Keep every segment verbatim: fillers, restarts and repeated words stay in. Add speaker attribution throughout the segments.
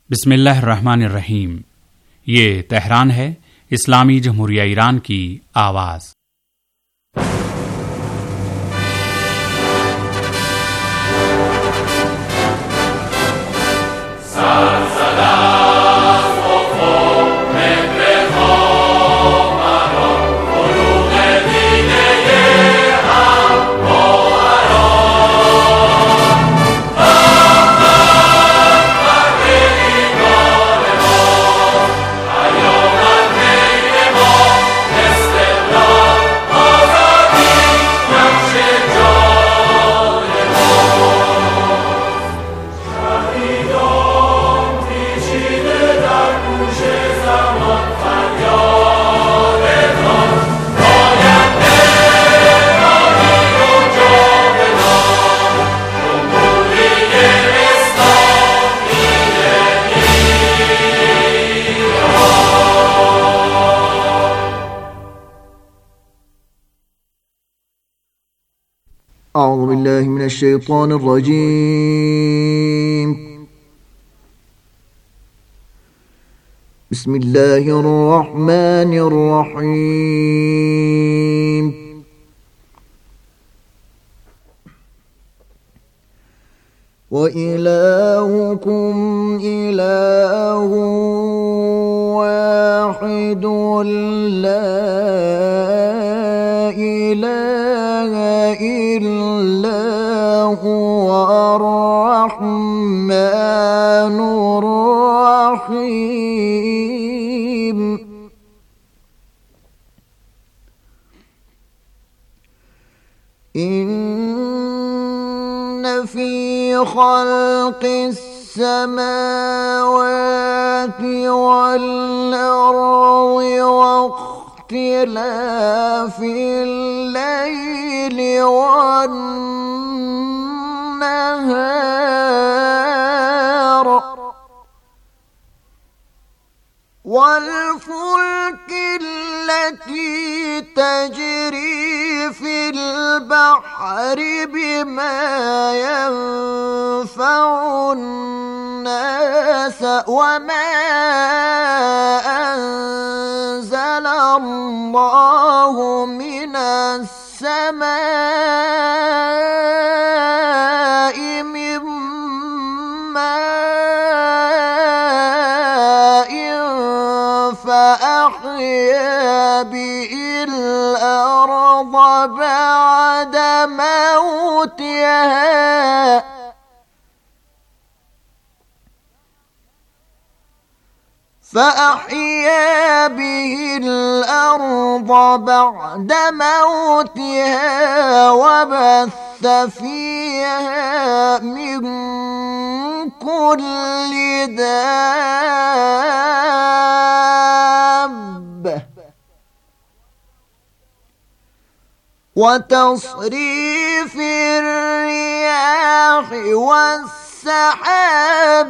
Speaker 1: बिस्मिल्लाहिर्रहमानिर्रहीम। ये तेहरान है, इस्लामी जमहूरिया ईरान की आवाज़।
Speaker 2: أعوذ بالله من الشيطان الرجيم. بسم الله الرحمن الرحيم. وإلهكم إله واحد لا إله إلا هو الرحمن الرحيم. إن في خلق السماوات والأرض واختلاف الليل والنهار والفلك التي تجري في البحر بما ينفع الناس وما أنزل الله من السماء من ماء فأحيا به الأرض بعد موتها فأحيا به الأرض بعد موتها وبث فيها من كل دابة وتصريف الرياح والسحاب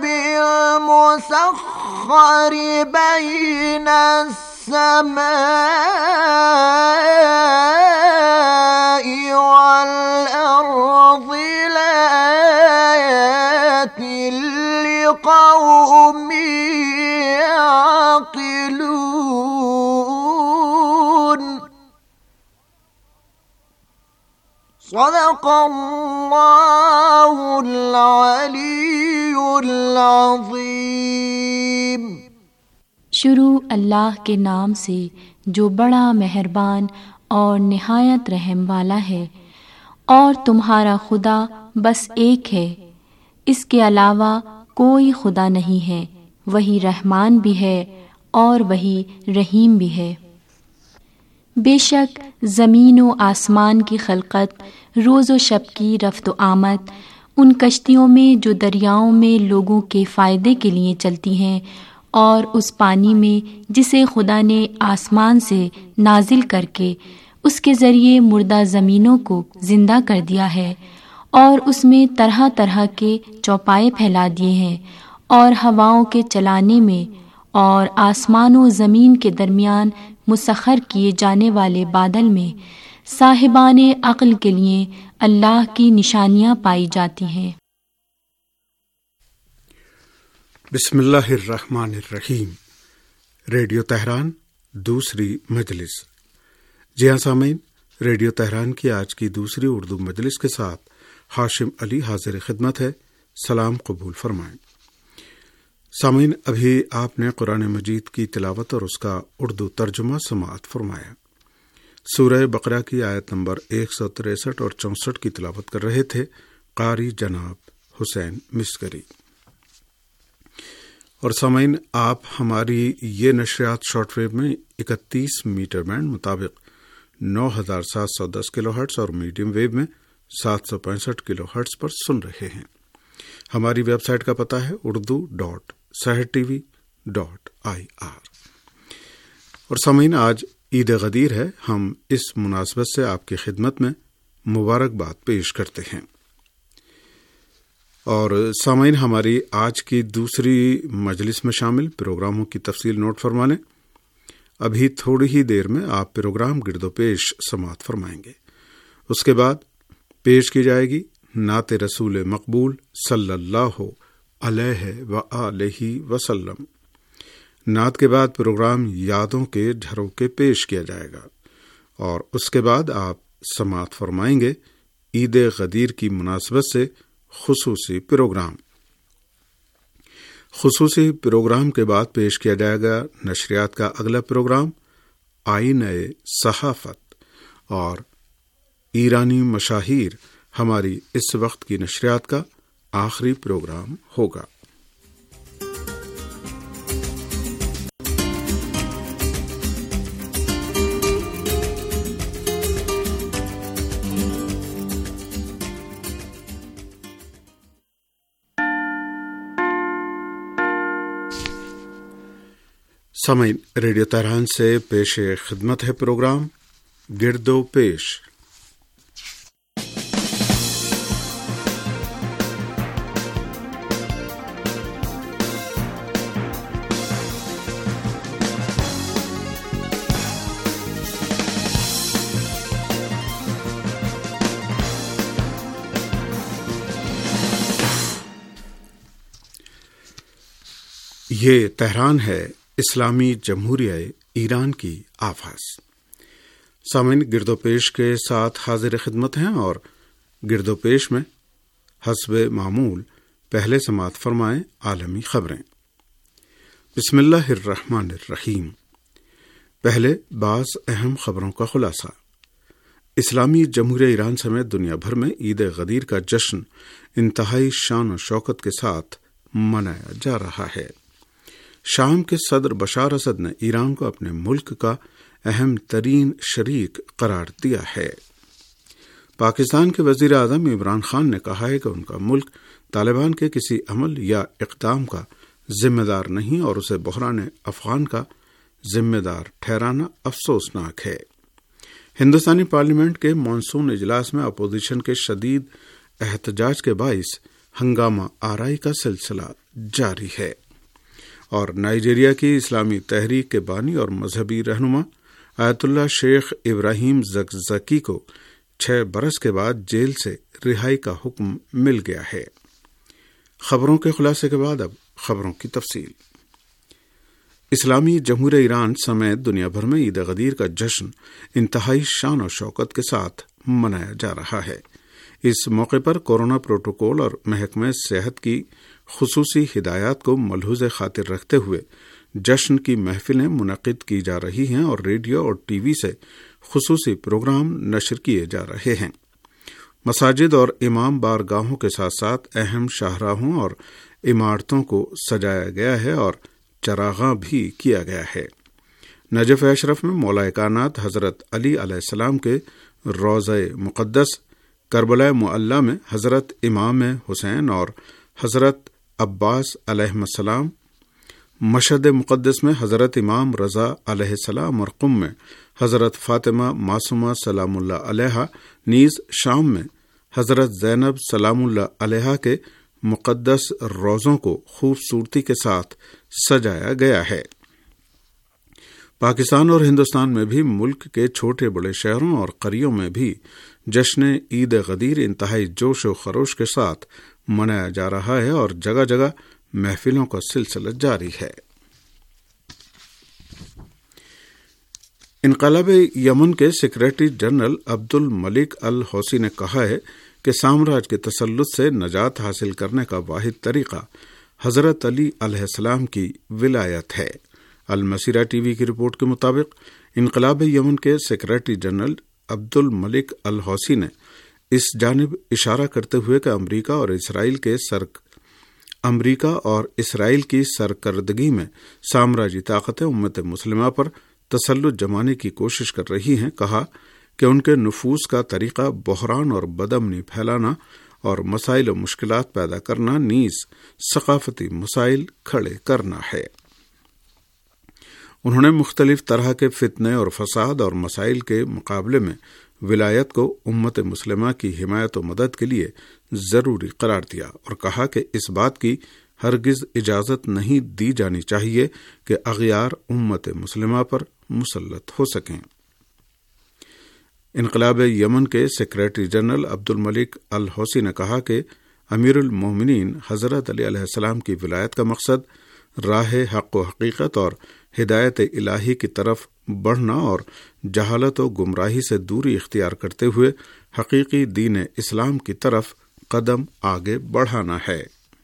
Speaker 2: المسخر بين السماء والأرض لآيات لقوم يعقلون. صدق الله العلي العظيم.
Speaker 3: शुरू अल्लाह के नाम से जो बड़ा मेहरबान और निहायत रहम वाला है। और तुम्हारा खुदा बस एक है, इसके अलावा कोई खुदा नहीं है। वही रहमान भी है और वही रहीम भी है। बेशक ज़मीन व आसमान की खलकत, रोज़ व शब की रफ्त व आमद, उन कश्तियों में जो दरियाओं में लोगों के फ़ायदे के लिए चलती हैं, और उस पानी में जिसे खुदा ने आसमान से नाजिल करके उसके ज़रिए मुर्दा ज़मीनों को ज़िंदा कर दिया है, और उसमें तरह तरह के चौपाए फैला दिए हैं, और हवाओं के चलाने में और आसमान व ज़मीन के दरमियान मुसख्खर किए जाने वाले बादल में साहिबाने अक्ल के लिए अल्लाह की निशानियाँ पाई जाती हैं।
Speaker 4: بسم اللہ الرحمن الرحیم۔ ریڈیو تہران دوسری مجلس۔ جی ہاں سامعین، ریڈیو تہران کی آج کی دوسری اردو مجلس کے ساتھ ہاشم علی حاضر خدمت ہے۔ سلام قبول فرمائیں۔ سامعین، ابھی آپ نے قرآن مجید کی تلاوت اور اس کا اردو ترجمہ سماعت فرمایا۔ سورہ بقرہ کی آیت نمبر ایک سو تریسٹھ اور چونسٹھ کی تلاوت کر رہے تھے قاری جناب حسین مسکری۔ اور سامعین، آپ ہماری یہ نشریات شارٹ ویو میں اکتیس میٹر بینڈ مطابق نو ہزار سات سو دس کلو ہرٹز اور میڈیم ویو میں سات سو پینسٹھ کلو ہرٹز پر سن رہے ہیں۔ ہماری ویب سائٹ کا پتہ ہے Urdu dot Sahar T V dot I R. اور سامعین، آج عید غدیر ہے۔ ہم اس مناسبت سے آپ کی خدمت میں مبارکباد پیش کرتے ہیں۔ اور سامعین، ہماری آج کی دوسری مجلس میں شامل پروگراموں کی تفصیل نوٹ فرما لیں۔ ابھی تھوڑی ہی دیر میں آپ پروگرام گرد و پیش سماعت فرمائیں گے۔ اس کے بعد پیش کی جائے گی نعت رسول مقبول صلی اللہ علیہ وآلہ وسلم۔ نعت کے بعد پروگرام یادوں کے جھروکے پیش کیا جائے گا، اور اس کے بعد آپ سماعت فرمائیں گے عید غدیر کی مناسبت سے خصوصی پروگرام۔ خصوصی پروگرام کے بعد پیش کیا جائے گا نشریات کا اگلا پروگرام آئینہ صحافت، اور ایرانی مشاہیر ہماری اس وقت کی نشریات کا آخری پروگرام ہوگا۔ سامعین، ریڈیو تہران سے پیش خدمت ہے پروگرام گرد و پیش۔ یہ تہران ہے، اسلامی جمہوریہ ایران کی آواز۔ سامعین، گرد و پیش کے ساتھ حاضر خدمت ہیں، اور گرد و پیش میں حسب معمول پہلے سماعت فرمائیں عالمی خبریں۔ بسم اللہ الرحمن الرحیم۔ پہلے بعض اہم خبروں کا خلاصہ۔ اسلامی جمہوریہ ایران سمیت دنیا بھر میں عید غدیر کا جشن انتہائی شان و شوکت کے ساتھ منایا جا رہا ہے۔ شام کے صدر بشار اسد نے ایران کو اپنے ملک کا اہم ترین شریک قرار دیا ہے۔ پاکستان کے وزیر اعظم عمران خان نے کہا ہے کہ ان کا ملک طالبان کے کسی عمل یا اقدام کا ذمہ دار نہیں، اور اسے بحران افغان کا ذمہ دار ٹھہرانا افسوسناک ہے۔ ہندوستانی پارلیمنٹ کے مانسون اجلاس میں اپوزیشن کے شدید احتجاج کے باعث ہنگامہ آرائی کا سلسلہ جاری ہے۔ اور نائجیریا کی اسلامی تحریک کے بانی اور مذہبی رہنما آیت اللہ شیخ ابراہیم زکزکی کو چھ برس کے بعد جیل سے رہائی کا حکم مل گیا ہے۔ خبروں کے خلاصے کے بعد اب خبروں کی تفصیل۔ اسلامی جمہوریہ ایران سمیت دنیا بھر میں عید غدیر کا جشن انتہائی شان و شوکت کے ساتھ منایا جا رہا ہے۔ اس موقع پر کورونا پروٹوکول اور محکمہ صحت کی خصوصی ہدایات کو ملحوظ خاطر رکھتے ہوئے جشن کی محفلیں منعقد کی جا رہی ہیں، اور ریڈیو اور ٹی وی سے خصوصی پروگرام نشر کیے جا رہے ہیں۔ مساجد اور امام بارگاہوں کے ساتھ ساتھ اہم شاہراہوں اور عمارتوں کو سجایا گیا ہے اور چراغاں بھی کیا گیا ہے۔ نجف اشرف میں مولا کائنات حضرت علی علیہ السلام کے روضہ مقدس، کربلا معلی میں حضرت امام حسین اور حضرت عباس علیہ السلام، مشہد مقدس میں حضرت امام رضا علیہ السلام اور قم میں حضرت فاطمہ معصومہ سلام اللہ علیہا، نیز شام میں حضرت زینب سلام اللہ علیہا کے مقدس روضوں کو خوبصورتی کے ساتھ سجایا گیا ہے۔ پاکستان اور ہندوستان میں بھی ملک کے چھوٹے بڑے شہروں اور قریوں میں بھی جشن عید غدیر انتہائی جوش و خروش کے ساتھ منایا جا رہا ہے، اور جگہ جگہ محفلوں کا سلسلہ جاری ہے۔ انقلاب یمن کے سیکریٹری جنرل عبد الملک الحوثی نے کہا ہے کہ سامراج کے تسلط سے نجات حاصل کرنے کا واحد طریقہ حضرت علی علیہ السلام کی ولایت ہے۔ المسیرہ ٹی وی کی رپورٹ کے مطابق انقلاب یمن کے سیکریٹری جنرل عبد الملک الحوثی نے اس جانب اشارہ کرتے ہوئے کہ امریکہ اور اسرائیل کے سر امریکہ اور اسرائیل کی سرکردگی میں سامراجی طاقتیں امت مسلمہ پر تسلط جمانے کی کوشش کر رہی ہیں، کہا کہ ان کے نفوذ کا طریقہ بحران اور بدامنی پھیلانا اور مسائل و مشکلات پیدا کرنا نیز ثقافتی مسائل کھڑے کرنا ہے۔ انہوں نے مختلف طرح کے فتنے اور فساد اور مسائل کے مقابلے میں ولایت کو امت مسلمہ کی حمایت و مدد کے لیے ضروری قرار دیا اور کہا کہ اس بات کی ہرگز اجازت نہیں دی جانی چاہیے کہ اغیار امت مسلمہ پر مسلط ہو سکیں۔ انقلاب یمن کے سیکریٹری جنرل عبد الملک الحوثی نے کہا کہ امیر المومنین حضرت علی علیہ السلام کی ولایت کا مقصد راہ حق و حقیقت اور ہدایت الہی کی طرف بڑھنا اور جہالت و گمراہی سے دوری اختیار کرتے ہوئے حقیقی دین اسلام کی طرف قدم آگے بڑھانا ہے۔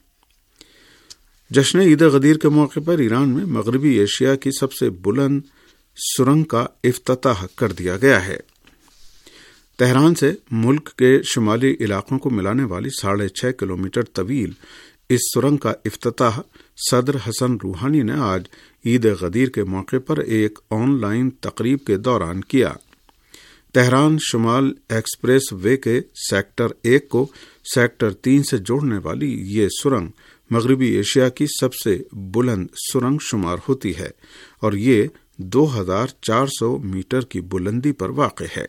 Speaker 4: جشن عید غدیر کے موقع پر ایران میں مغربی ایشیا کی سب سے بلند سرنگ کا افتتاح کر دیا گیا ہے۔ تہران سے ملک کے شمالی علاقوں کو ملانے والی ساڑھے چھ کلومیٹر طویل اس سرنگ کا افتتاح صدر حسن روحانی نے آج عید غدیر کے موقع پر ایک آن لائن تقریب کے دوران کیا۔ تہران شمال ایکسپریس وے کے سیکٹر ایک کو سیکٹر تین سے جوڑنے والی یہ سرنگ مغربی ایشیا کی سب سے بلند سرنگ شمار ہوتی ہے اور یہ دو ہزار چار سو میٹر کی بلندی پر واقع ہے۔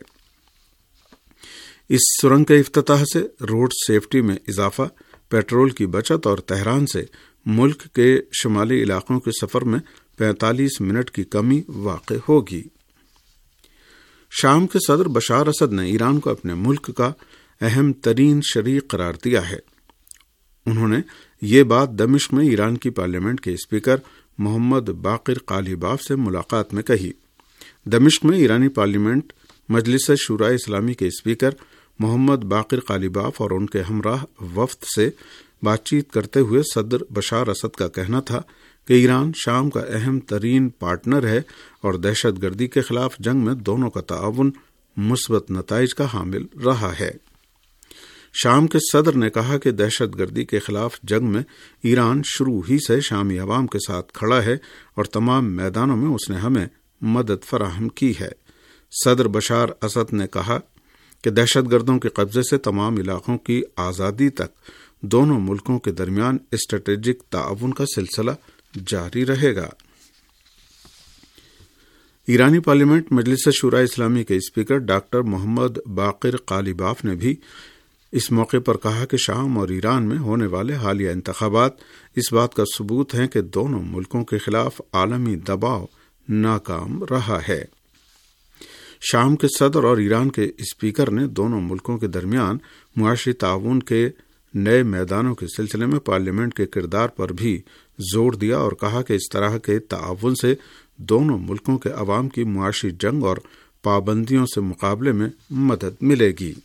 Speaker 4: اس سرنگ کے افتتاح سے روڈ سیفٹی میں اضافہ، پیٹرول کی بچت اور تہران سے ملک کے شمالی علاقوں کے سفر میں پینتالیس منٹ کی کمی واقع ہوگی۔ شام کے صدر بشار اسد نے ایران کو اپنے ملک کا اہم ترین شریک قرار دیا ہے۔ انہوں نے یہ بات دمشق میں ایران کی پارلیمنٹ کے اسپیکر محمد باقر قالیباف سے ملاقات میں کہی۔ دمشق میں ایرانی پارلیمنٹ مجلس شورائے اسلامی کے اسپیکر محمد باقر قالیباف اور ان کے ہمراہ وفد سے بات چیت کرتے ہوئے صدر بشار اسد کا کہنا تھا کہ ایران شام کا اہم ترین پارٹنر ہے اور دہشت گردی کے خلاف جنگ میں دونوں کا تعاون مثبت نتائج کا حامل رہا ہے۔ شام کے صدر نے کہا کہ دہشت گردی کے خلاف جنگ میں ایران شروع ہی سے شامی عوام کے ساتھ کھڑا ہے اور تمام میدانوں میں اس نے ہمیں مدد فراہم کی ہے۔ صدر بشار اسد نے کہا کہ دہشت گردوں کے قبضے سے تمام علاقوں کی آزادی تک دونوں ملکوں کے درمیان اسٹریٹجک تعاون کا سلسلہ جاری رہے گا۔ ایرانی پارلیمنٹ مجلس شورائے اسلامی کے speaker doctor Mohammad Bagher Ghalibaf نے بھی اس موقع پر کہا کہ شام اور ایران میں ہونے والے حالیہ انتخابات اس بات کا ثبوت ہیں کہ دونوں ملکوں کے خلاف عالمی دباؤ ناکام رہا ہے۔ شام کے صدر اور ایران کے اسپیکر نے دونوں ملکوں کے درمیان معاشی تعاون کے نئے میدانوں کے سلسلے میں پارلیمنٹ کے کردار پر بھی زور دیا اور کہا کہ اس طرح کے تعاون سے دونوں ملکوں کے عوام کی معاشی جنگ اور پابندیوں سے مقابلے میں مدد ملے گی۔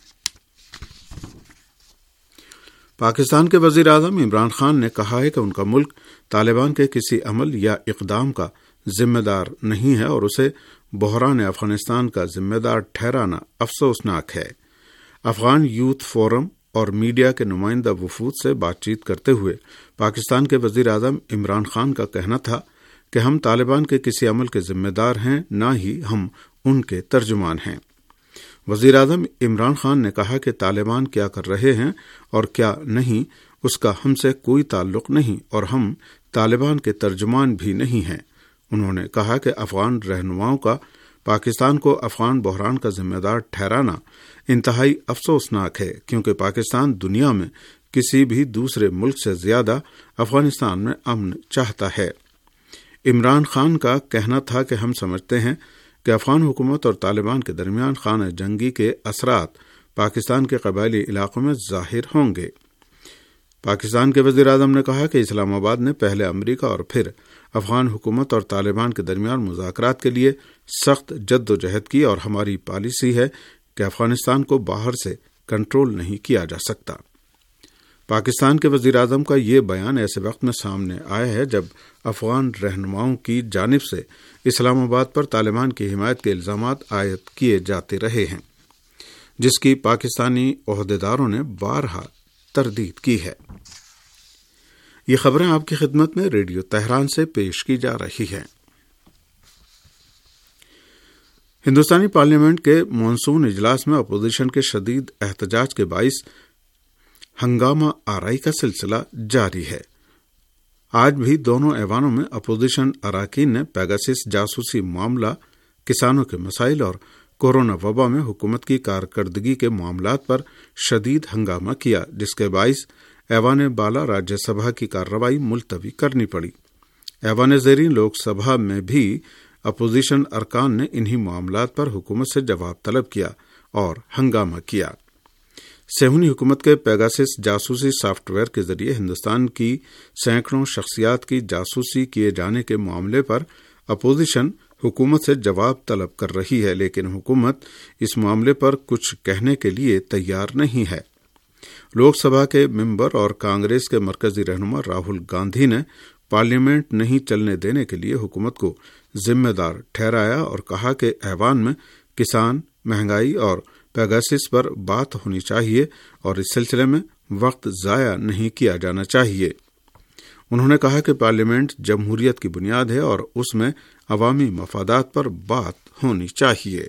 Speaker 4: پاکستان کے وزیر اعظم عمران خان نے کہا ہے کہ ان کا ملک طالبان کے کسی عمل یا اقدام کا ذمہ دار نہیں ہے اور اسے بحران افغانستان کا ذمہ دار ٹھہرانا افسوسناک ہے۔ افغان یوتھ فورم اور میڈیا کے نمائندہ وفود سے بات چیت کرتے ہوئے پاکستان کے وزیر اعظم عمران خان کا کہنا تھا کہ ہم طالبان کے کسی عمل کے ذمہ دار ہیں، نہ ہی ہم ان کے ترجمان ہیں۔ وزیر اعظم عمران خان نے کہا کہ طالبان کیا کر رہے ہیں اور کیا نہیں اس کا ہم سے کوئی تعلق نہیں اور ہم طالبان کے ترجمان بھی نہیں ہیں۔ انہوں نے کہا کہ افغان رہنماؤں کا پاکستان کو افغان بحران کا ذمہ دار ٹھہرانا انتہائی افسوسناک ہے، کیونکہ پاکستان دنیا میں کسی بھی دوسرے ملک سے زیادہ افغانستان میں امن چاہتا ہے۔ عمران خان کا کہنا تھا کہ ہم سمجھتے ہیں کہ افغان حکومت اور طالبان کے درمیان خانہ جنگی کے اثرات پاکستان کے قبائلی علاقوں میں ظاہر ہوں گے۔ پاکستان کے وزیر اعظم نے کہا کہ اسلام آباد نے پہلے امریکہ اور پھر افغان حکومت اور طالبان کے درمیان مذاکرات کے لیے سخت جد و جہد کی اور ہماری پالیسی ہے کہ افغانستان کو باہر سے کنٹرول نہیں کیا جا سکتا۔ پاکستان کے وزیر اعظم کا یہ بیان ایسے وقت میں سامنے آیا ہے جب افغان رہنماؤں کی جانب سے اسلام آباد پر طالبان کی حمایت کے الزامات عائد کیے جاتے رہے ہیں، جس کی پاکستانی عہدیداروں نے بارہا تردید کی ہے۔ یہ خبریں آپ کی خدمت میں ریڈیو تہران سے پیش کی جا رہی ہیں۔ ہندوستانی پارلیمنٹ کے مانسون اجلاس میں اپوزیشن کے شدید احتجاج کے باعث ہنگامہ آرائی کا سلسلہ جاری ہے۔ آج بھی دونوں ایوانوں میں اپوزیشن اراکین نے پیگاسس جاسوسی معاملہ، کسانوں کے مسائل اور کورونا وبا میں حکومت کی کارکردگی کے معاملات پر شدید ہنگامہ کیا، جس کے باعث ایوان بالا راجیہ سبھا کی کارروائی ملتوی کرنی پڑی۔ ایوان زیریں لوک سبھا میں بھی اپوزیشن ارکان نے انہی معاملات پر حکومت سے جواب طلب کیا اور ہنگامہ کیا۔ سیہونی حکومت کے پیگاسس جاسوسی سافٹ ویئر کے ذریعے ہندوستان کی سینکڑوں شخصیات کی جاسوسی کیے جانے کے معاملے پر اپوزیشن حکومت سے جواب طلب کر رہی ہے، لیکن حکومت اس معاملے پر کچھ کہنے کے لیے تیار نہیں ہے۔ لوک سبھا کے ممبر اور کانگریس کے مرکزی رہنما راہل گاندھی نے پارلیمنٹ نہیں چلنے دینے کے لیے حکومت کو ذمہ دار ٹھہرایا اور کہا کہ ایوان میں کسان، مہنگائی اور پیگاسس پر بات ہونی چاہیے اور اس سلسلے میں وقت ضائع نہیں کیا جانا چاہیے۔ انہوں نے کہا کہ پارلیمنٹ جمہوریت کی بنیاد ہے اور اس میں عوامی مفادات پر بات ہونی چاہیے۔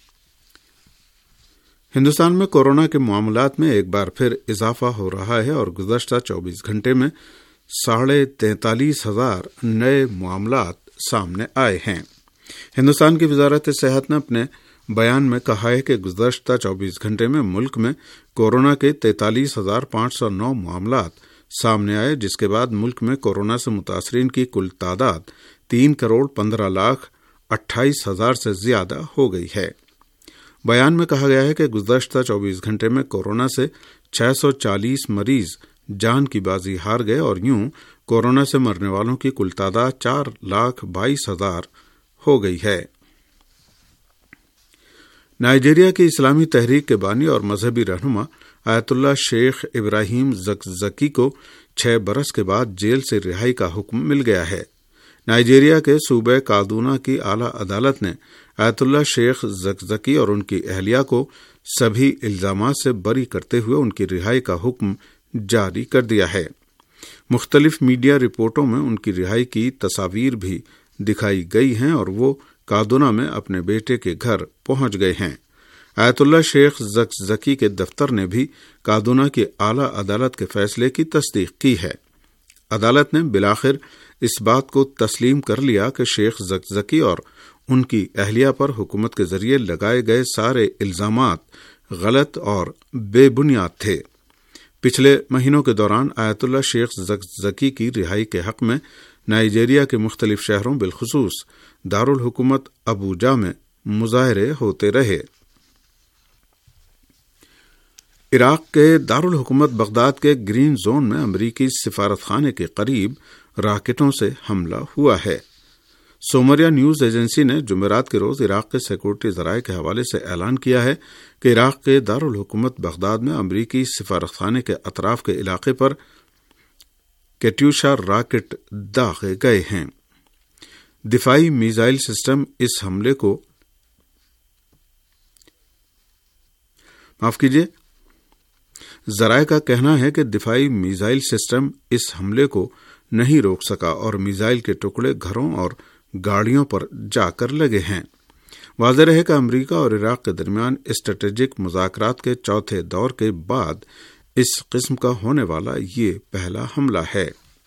Speaker 4: ہندوستان میں کورونا کے معاملات میں ایک بار پھر اضافہ ہو رہا ہے اور گزشتہ چوبیس گھنٹے میں ساڑھے تینتالیس ہزار نئے معاملات سامنے آئے ہیں۔ ہندوستان کی وزارت صحت نے اپنے بیان میں کہا ہے کہ گزشتہ چوبیس گھنٹے میں ملک میں کورونا کے تینتالیس ہزار پانچ سو نو معاملات سامنے آئے، جس کے بعد ملک میں کورونا سے متاثرین کی کل تعداد تین کروڑ پندرہ لاکھ اٹھائیس ہزار سے زیادہ ہو گئی ہے۔ بیان میں کہا گیا ہے کہ گزشتہ چوبیس گھنٹے میں کورونا سے چھ سو چالیس مریض جان کی بازی ہار گئے اور یوں کورونا سے مرنے والوں کی کل تعداد چار لاکھ بائیس ہزار ہو گئی ہے۔ نائجیریا کی اسلامی تحریک کے بانی اور مذہبی رہنما آیت اللہ شیخ ابراہیم زکزکی کو چھ برس کے بعد جیل سے رہائی کا حکم مل گیا ہے۔ نائجیریا کے صوبہ کادونا کی اعلی عدالت نے آیت اللہ شیخ زکزکی اور ان کی اہلیہ کو سبھی الزامات سے بری کرتے ہوئے ان کی رہائی کا حکم جاری کر دیا ہے۔ مختلف میڈیا رپورٹوں میں ان کی رہائی کی تصاویر بھی دکھائی گئی ہیں اور وہ کادونا میں اپنے بیٹے کے گھر پہنچ گئے ہیں۔ آیت اللہ شیخ زکزکی کے دفتر نے بھی کادونا کی اعلی عدالت کے فیصلے کی تصدیق کی ہے۔ عدالت نے بالآخر اس بات کو تسلیم کر لیا کہ شیخ زکزکی اور ان کی اہلیہ پر حکومت کے ذریعے لگائے گئے سارے الزامات غلط اور بے بنیاد تھے۔ پچھلے مہینوں کے دوران آیت اللہ شیخ زکزکی کی رہائی کے حق میں نائجیریا کے مختلف شہروں بالخصوص دارالحکومت ابوجا میں مظاہرے ہوتے رہے۔ عراق کے دارالحکومت بغداد کے گرین زون میں امریکی سفارت خانے کے قریب راکٹوں سے حملہ ہوا ہے۔ سومریا نیوز ایجنسی نے جمعرات کے روز عراق کے سیکورٹی ذرائع کے حوالے سے اعلان کیا ہے کہ عراق کے دارالحکومت بغداد میں امریکی سفارت خانے کے اطراف کے علاقے پر کیٹیوشا راکٹ داغے گئے ہیں۔ دفاعی میزائل سسٹم اس حملے کو معاف کیجیے ذرائع کا کہنا ہے کہ دفاعی میزائل سسٹم اس حملے کو نہیں روک سکا اور میزائل کے ٹکڑے گھروں اور گاڑیوں پر جا کر لگے ہیں۔ واضح رہے کہ امریکہ اور عراق کے درمیان اسٹریٹجک مذاکرات کے چوتھے دور کے بعد اس قسم کا ہونے والا یہ پہلا حملہ ہے۔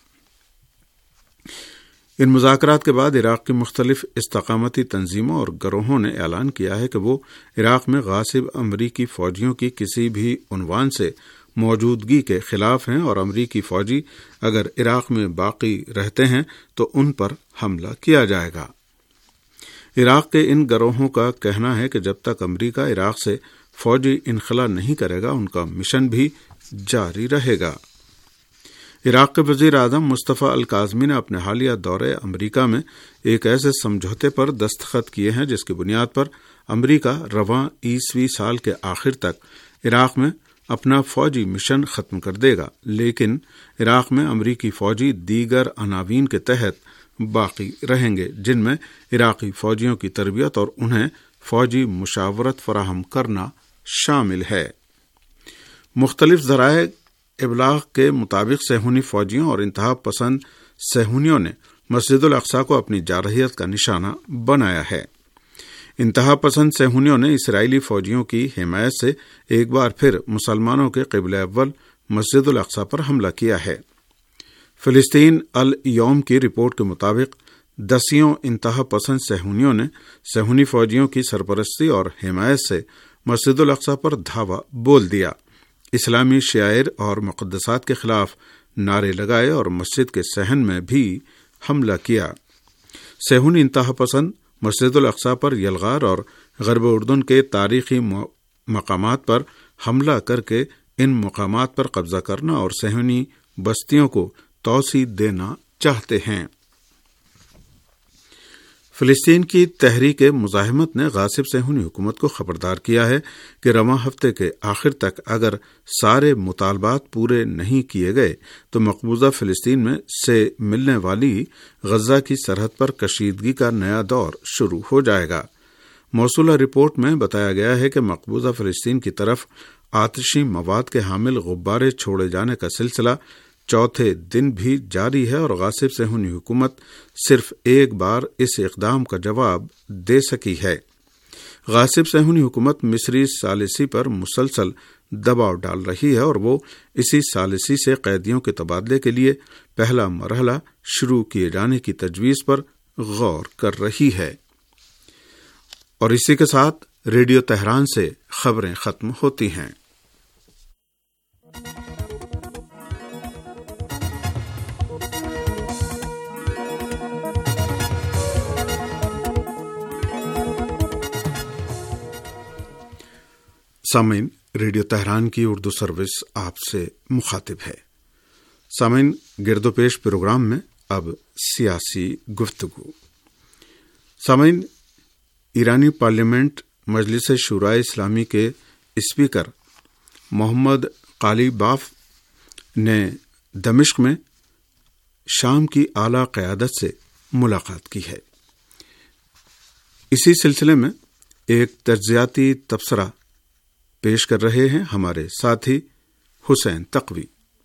Speaker 4: ان مذاکرات کے بعد عراق کی مختلف استقامتی تنظیموں اور گروہوں نے اعلان کیا ہے کہ وہ عراق میں غاصب امریکی فوجیوں کی کسی بھی عنوان سے موجودگی کے خلاف ہیں اور امریکی فوجی اگر عراق میں باقی رہتے ہیں تو ان پر حملہ کیا جائے گا۔ عراق کے ان گروہوں کا کہنا ہے کہ جب تک امریکہ عراق سے فوجی انخلا نہیں کرے گا ان کا مشن بھی جاری رہے گا۔ عراق کے وزیر اعظم مصطفیٰ الکاظمی نے اپنے حالیہ دورے امریکہ میں ایک ایسے سمجھوتے پر دستخط کیے ہیں جس کی بنیاد پر امریکہ رواں عیسوی سال کے آخر تک عراق میں اپنا فوجی مشن ختم کر دے گا، لیکن عراق میں امریکی فوجی دیگر عناوین کے تحت باقی رہیں گے، جن میں عراقی فوجیوں کی تربیت اور انہیں فوجی مشاورت فراہم کرنا شامل ہے۔ مختلف ذرائع ابلاغ کے مطابق صہیونی فوجیوں اور انتہا پسند صہیونیوں نے مسجد الاقصی کو اپنی جارحیت کا نشانہ بنایا ہے۔ انتہا پسند صہیونیوں نے اسرائیلی فوجیوں کی حمایت سے ایک بار پھر مسلمانوں کے قبلہ اول مسجد الاقصی پر حملہ کیا ہے۔ فلسطین الیوم کی رپورٹ کے مطابق دسیوں انتہا پسند صہیونیوں نے صہیونی فوجیوں کی سرپرستی اور حمایت سے مسجد الاقصی پر دھاوا بول دیا، اسلامی شعائر اور مقدسات کے خلاف نعرے لگائے اور مسجد کے صحن میں بھی حملہ کیا۔ صہیونی انتہا پسند مسجد الاقصی پر یلغار اور غرب اردن کے تاریخی مقامات پر حملہ کر کے ان مقامات پر قبضہ کرنا اور صہیونی بستیوں کو توسیع دینا چاہتے ہیں۔ فلسطین کی تحریک مزاحمت نے غاصب صہیونی حکومت کو خبردار کیا ہے کہ رواں ہفتے کے آخر تک اگر سارے مطالبات پورے نہیں کیے گئے تو مقبوضہ فلسطین میں سے ملنے والی غزہ کی سرحد پر کشیدگی کا نیا دور شروع ہو جائے گا۔ موصولہ رپورٹ میں بتایا گیا ہے کہ مقبوضہ فلسطین کی طرف آتشی مواد کے حامل غبارے چھوڑے جانے کا سلسلہ چوتھے دن بھی جاری ہے اور غاصب صہیونی حکومت صرف ایک بار اس اقدام کا جواب دے سکی ہے۔ غاصب صہیونی حکومت مصری ثالثی پر مسلسل دباؤ ڈال رہی ہے اور وہ اسی ثالثی سے قیدیوں کے تبادلے کے لیے پہلا مرحلہ شروع کیے جانے کی تجویز پر غور کر رہی ہے۔ اور اسی کے ساتھ ریڈیو تہران سے خبریں ختم ہوتی ہیں۔ سامعین، ریڈیو تہران کی اردو سروس آپ سے مخاطب ہے۔ سامعین، گرد و پیش پروگرام میں اب سیاسی گفتگو۔ سامعین، ایرانی پارلیمنٹ مجلس شورائے اسلامی کے اسپیکر محمد قالیباف نے دمشق میں شام کی اعلی قیادت سے ملاقات کی ہے۔ اسی سلسلے میں ایک تجزیاتی تبصرہ پیش کر رہے ہیں ہمارے ساتھی حسین تقوی۔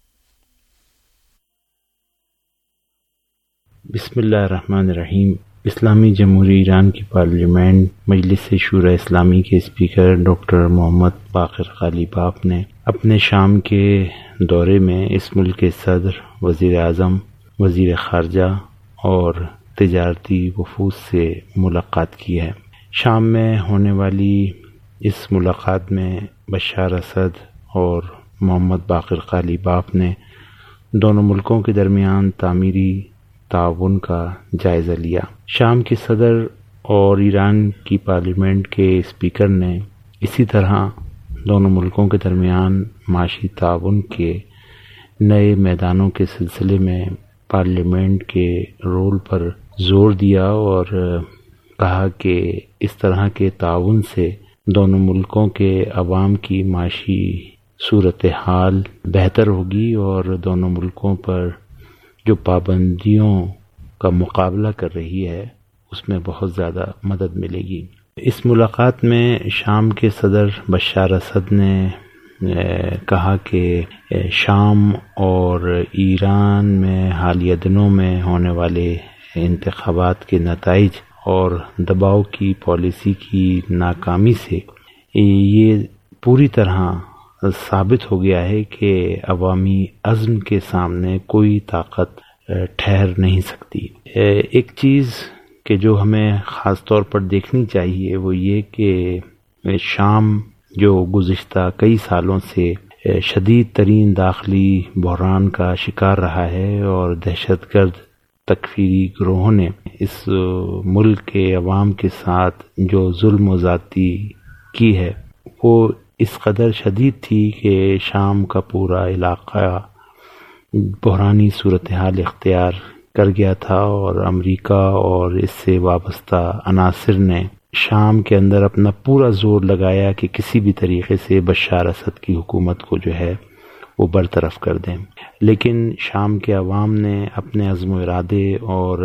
Speaker 5: بسم اللہ الرحمن الرحیم۔ اسلامی جمہوریہ ایران کی پارلیمنٹ مجلس شورا اسلامی کے speaker doctor Mohammad Bagher Ghalibaf نے اپنے شام کے دورے میں اس ملک کے صدر، وزیر اعظم، وزیر خارجہ اور تجارتی وفود سے ملاقات کی ہے۔ شام میں ہونے والی اس ملاقات میں بشار اسد اور محمد باقر قالیباف نے دونوں ملکوں کے درمیان تعمیری تعاون کا جائزہ لیا۔ شام کے صدر اور ایران کی پارلیمنٹ کے اسپیکر نے اسی طرح دونوں ملکوں کے درمیان معاشی تعاون کے نئے میدانوں کے سلسلے میں پارلیمنٹ کے رول پر زور دیا اور کہا کہ اس طرح کے تعاون سے دونوں ملکوں کے عوام کی معاشی صورتحال بہتر ہوگی اور دونوں ملکوں پر جو پابندیوں کا مقابلہ کر رہی ہے اس میں بہت زیادہ مدد ملے گی۔ اس ملاقات میں شام کے صدر بشار اسد نے کہا کہ شام اور ایران میں حالیہ دنوں میں ہونے والے انتخابات کے نتائج اور دباؤ کی پالیسی کی ناکامی سے یہ پوری طرح ثابت ہو گیا ہے کہ عوامی عزم کے سامنے کوئی طاقت ٹھہر نہیں سکتی۔ ایک چیز کہ جو ہمیں خاص طور پر دیکھنی چاہیے وہ یہ کہ شام جو گزشتہ کئی سالوں سے شدید ترین داخلی بحران کا شکار رہا ہے اور دہشت گرد تکفیری گروہوں نے اس ملک کے عوام کے ساتھ جو ظلم و زیادتی کی ہے وہ اس قدر شدید تھی کہ شام کا پورا علاقہ بحرانی صورتحال اختیار کر گیا تھا، اور امریکہ اور اس سے وابستہ عناصر نے شام کے اندر اپنا پورا زور لگایا کہ کسی بھی طریقے سے بشار اسد کی حکومت کو جو ہے وہ برطرف کر دیں، لیکن شام کے عوام نے اپنے عزم و ارادے اور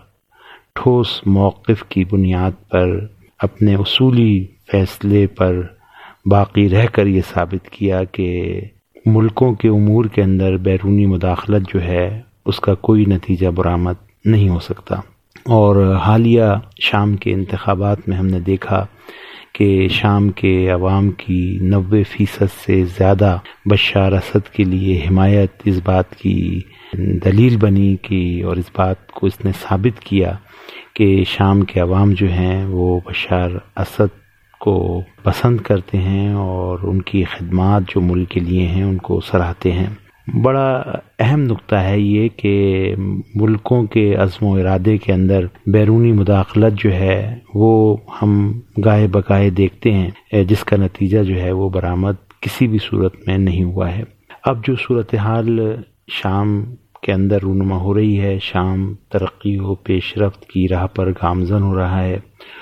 Speaker 5: ٹھوس موقف کی بنیاد پر اپنے اصولی فیصلے پر باقی رہ کر یہ ثابت کیا کہ ملکوں کے امور کے اندر بیرونی مداخلت جو ہے اس کا کوئی نتیجہ برآمد نہیں ہو سکتا۔ اور حالیہ شام کے انتخابات میں ہم نے دیکھا کہ شام کے عوام کی نوے فیصد سے زیادہ بشار اسد کے لیے حمایت اس بات کی دلیل بنی کہ اور اس بات کو اس نے ثابت کیا کہ شام کے عوام جو ہیں وہ بشار اسد کو پسند کرتے ہیں اور ان کی خدمات جو ملک کے لیے ہیں ان کو سراہتے ہیں۔ بڑا اہم نقطہ ہے یہ کہ ملکوں کے عزم و ارادے کے اندر بیرونی مداخلت جو ہے وہ ہم گاہے بگاہے دیکھتے ہیں، جس کا نتیجہ جو ہے وہ برآمد کسی بھی صورت میں نہیں ہوا ہے۔ اب جو صورتحال شام کے اندر رونما ہو رہی ہے، شام ترقی و پیش رفت کی راہ پر گامزن ہو رہا ہے،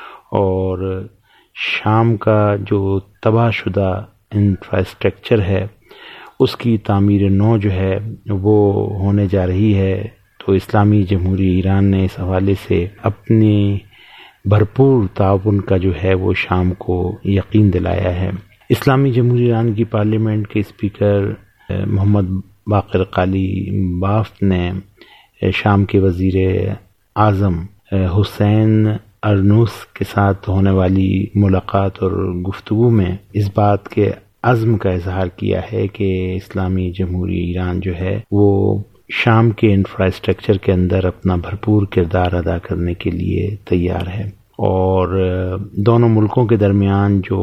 Speaker 5: اور شام کا جو تباہ شدہ انفراسٹرکچر ہے اس کی تعمیر نو جو ہے وہ ہونے جا رہی ہے، تو اسلامی جمہوریہ ایران نے اس حوالے سے اپنی بھرپور تعاون کا جو ہے وہ شام کو یقین دلایا ہے۔ اسلامی جمہوریہ ایران کی پارلیمنٹ کے اسپیکر محمد باقر قالی باف نے شام کے وزیر اعظم حسین ارنوس کے ساتھ ہونے والی ملاقات اور گفتگو میں اس بات کے عزم کا اظہار کیا ہے کہ اسلامی جمہوریہ ایران جو ہے وہ شام کے انفراسٹرکچر کے اندر اپنا بھرپور کردار ادا کرنے کے لیے تیار ہے، اور دونوں ملکوں کے درمیان جو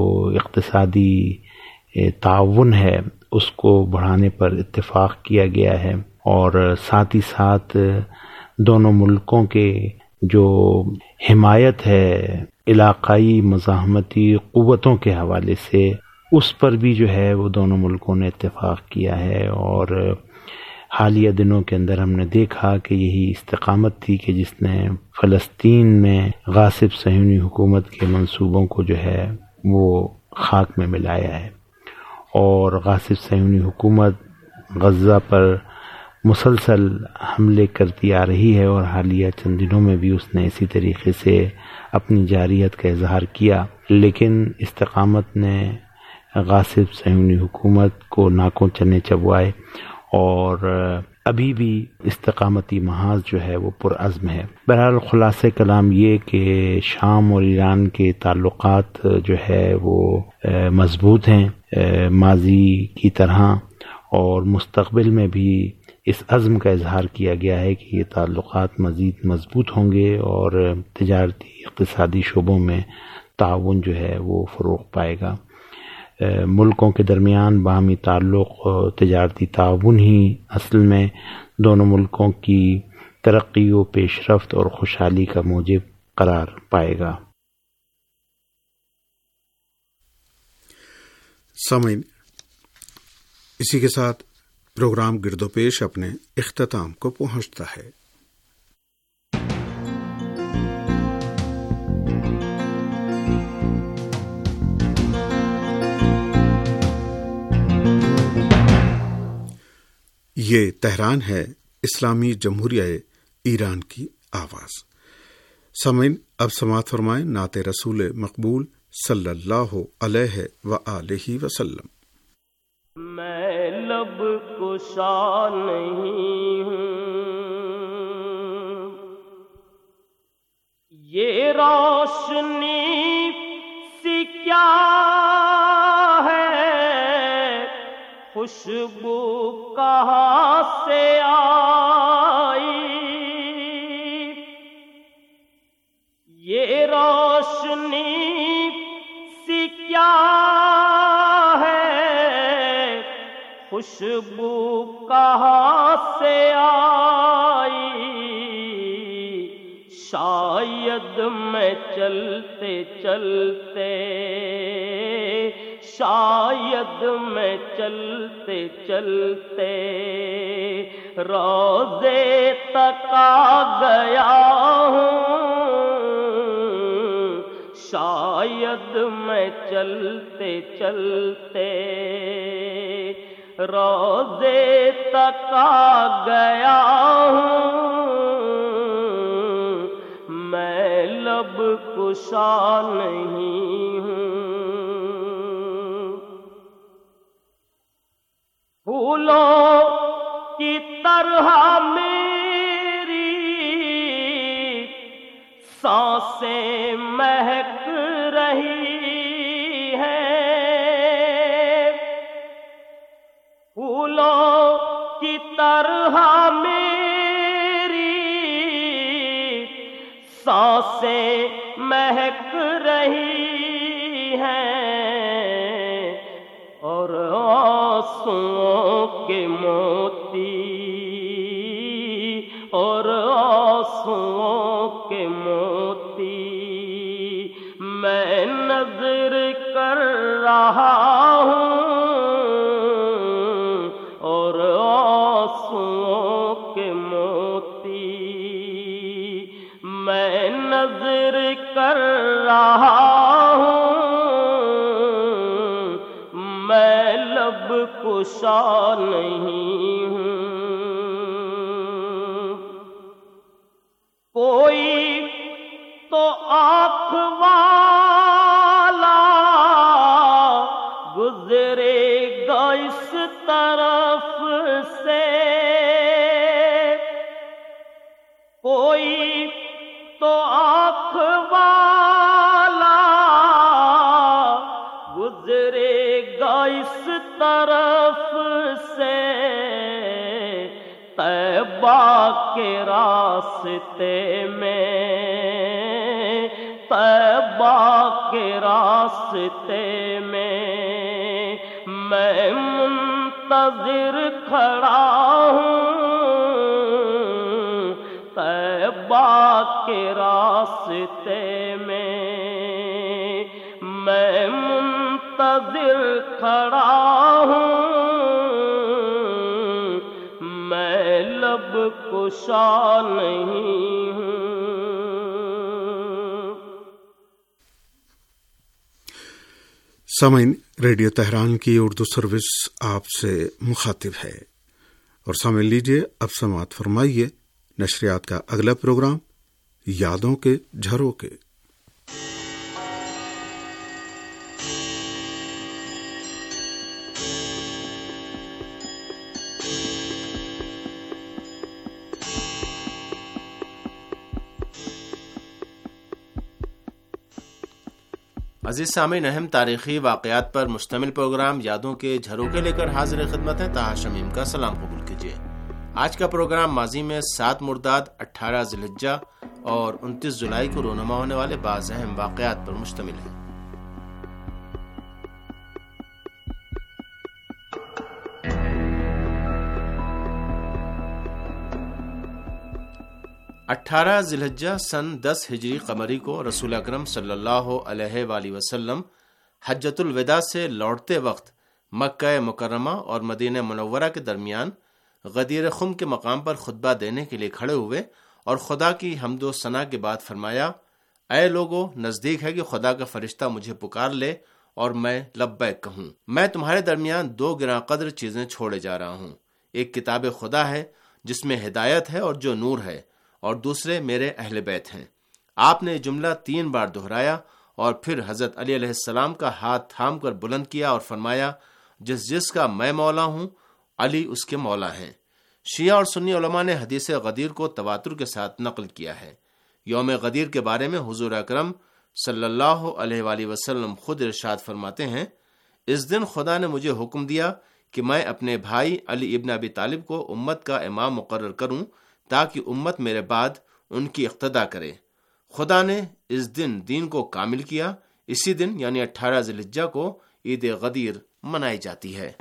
Speaker 5: اقتصادی تعاون ہے اس کو بڑھانے پر اتفاق کیا گیا ہے، اور ساتھ ہی ساتھ دونوں ملکوں کے جو حمایت ہے علاقائی مزاحمتی قوتوں کے حوالے سے اس پر بھی جو ہے وہ دونوں ملکوں نے اتفاق کیا ہے۔ اور حالیہ دنوں کے اندر ہم نے دیکھا کہ یہی استقامت تھی کہ جس نے فلسطین میں غاصب صہیونی حکومت کے منصوبوں کو جو ہے وہ خاک میں ملایا ہے، اور غاصب صہیونی حکومت غزہ پر مسلسل حملے کرتی آ رہی ہے، اور حالیہ چند دنوں میں بھی اس نے اسی طریقے سے اپنی جارحیت کا اظہار کیا، لیکن استقامت نے غاصب صہیونی حکومت کو ناکوں چنے چبوائے، اور ابھی بھی استقامتی محاذ جو ہے وہ پرعزم ہے۔ بہرحال خلاصہ کلام یہ کہ شام اور ایران کے تعلقات جو ہے وہ مضبوط ہیں ماضی کی طرح، اور مستقبل میں بھی اس عزم کا اظہار کیا گیا ہے کہ یہ تعلقات مزید مضبوط ہوں گے، اور تجارتی اقتصادی شعبوں میں تعاون جو ہے وہ فروغ پائے گا۔ ملکوں کے درمیان باہمی تعلق تجارتی تعاون ہی اصل میں دونوں ملکوں کی ترقی و پیش رفت اور خوشحالی کا موجب قرار پائے گا۔
Speaker 4: سامعین، اسی کے ساتھ پروگرام گرد و پیش اپنے اختتام کو پہنچتا ہے۔ یہ تہران ہے، اسلامی جمہوریہ ایران کی آواز۔ سامعین، اب سماعت فرمائیں نعت رسول مقبول صلی اللہ علیہ وآلہ وسلم۔
Speaker 6: میں لب کشا نہیں ہوں، یہ روشنی سی کیا ہے، خوشبو کہاں سے آئی، یہ روشنی سی کیا ہے، خوشبو کہاں سے آئی، شاید میں چلتے چلتے شاید میں چلتے چلتے روزے تک آ گیا ہوں، شاید میں چلتے چلتے روزے تک آ گیا ہوں، میں لب کشا نہیں ہوں، پھولوں کی طرح میری سانسیں مہک رہی ہیں، پھولوں کی طرح میری سانسیں مہک رہی ہیں، اور آنسوؤں کے موتی اور آنسوؤں کے موتی میں نظر کر رہا ہوں، اور آنسوؤں کے موتی میں نظر کر رہا ہوں، میں لب کشا نہیں ہوں، کوئی تو آنکھ والا گزرے گا اس طرف سے، کوئی تو آنکھ والا گزرے گا اس طرف سے، طیبہ کے راستے میں طیبہ کے راستے میں میں منتظر کھڑا ہوں، طیبہ کے راستے میں میں منتظر کھڑا ہوں، میں لب کشا نہیں ہوں۔
Speaker 4: سامعین، ریڈیو تہران کی اردو سروس آپ سے مخاطب ہے، اور سامع لیجیے اب سماعت فرمائیے نشریات کا اگلا پروگرام یادوں کے جھروکے۔
Speaker 7: عزیز سامعین، اہم تاریخی واقعات پر مشتمل پروگرام یادوں کے جھروکے لے کر حاضر خدمت ہے۔ طاہر شمیم کا سلام قبول کیجیے۔ آج کا پروگرام ماضی میں سات مرداد، اٹھارہ ذی الحجہ اور انتیس جولائی کو رونما ہونے والے بعض اہم واقعات پر مشتمل ہے۔ اٹھارہ ذی الحجہ سن دس ہجری قمری کو رسول اکرم صلی اللہ علیہ وآلہ وسلم حجۃ الوداع سے لوٹتے وقت مکہ مکرمہ اور مدینہ منورہ کے درمیان غدیر خم کے مقام پر خطبہ دینے کے لیے کھڑے ہوئے اور خدا کی حمد و ثنا کے بعد فرمایا، اے لوگو، نزدیک ہے کہ خدا کا فرشتہ مجھے پکار لے اور میں لبیک کہوں۔ میں تمہارے درمیان دو گراں قدر چیزیں چھوڑے جا رہا ہوں، ایک کتاب خدا ہے جس میں ہدایت ہے اور جو نور ہے، اور دوسرے میرے اہل بیت ہیں۔ آپ نے جملہ تین بار دہرایا اور پھر حضرت علی علیہ السلام کا ہاتھ تھام کر بلند کیا اور فرمایا، جس جس کا میں مولا ہوں علی اس کے مولا ہیں۔ شیعہ اور سنی علماء نے حدیث غدیر کو تواتر کے ساتھ نقل کیا ہے۔ یوم غدیر کے بارے میں حضور اکرم صلی اللہ علیہ وآلہ وسلم خود ارشاد فرماتے ہیں، اس دن خدا نے مجھے حکم دیا کہ میں اپنے بھائی علی ابن ابی طالب کو امت کا امام مقرر کروں تاکہ امت میرے بعد ان کی اقتدا کرے۔ خدا نے اس دن دین کو کامل کیا۔ اسی دن یعنی اٹھارہ ذی الحجہ کو عید غدیر منائی جاتی ہے۔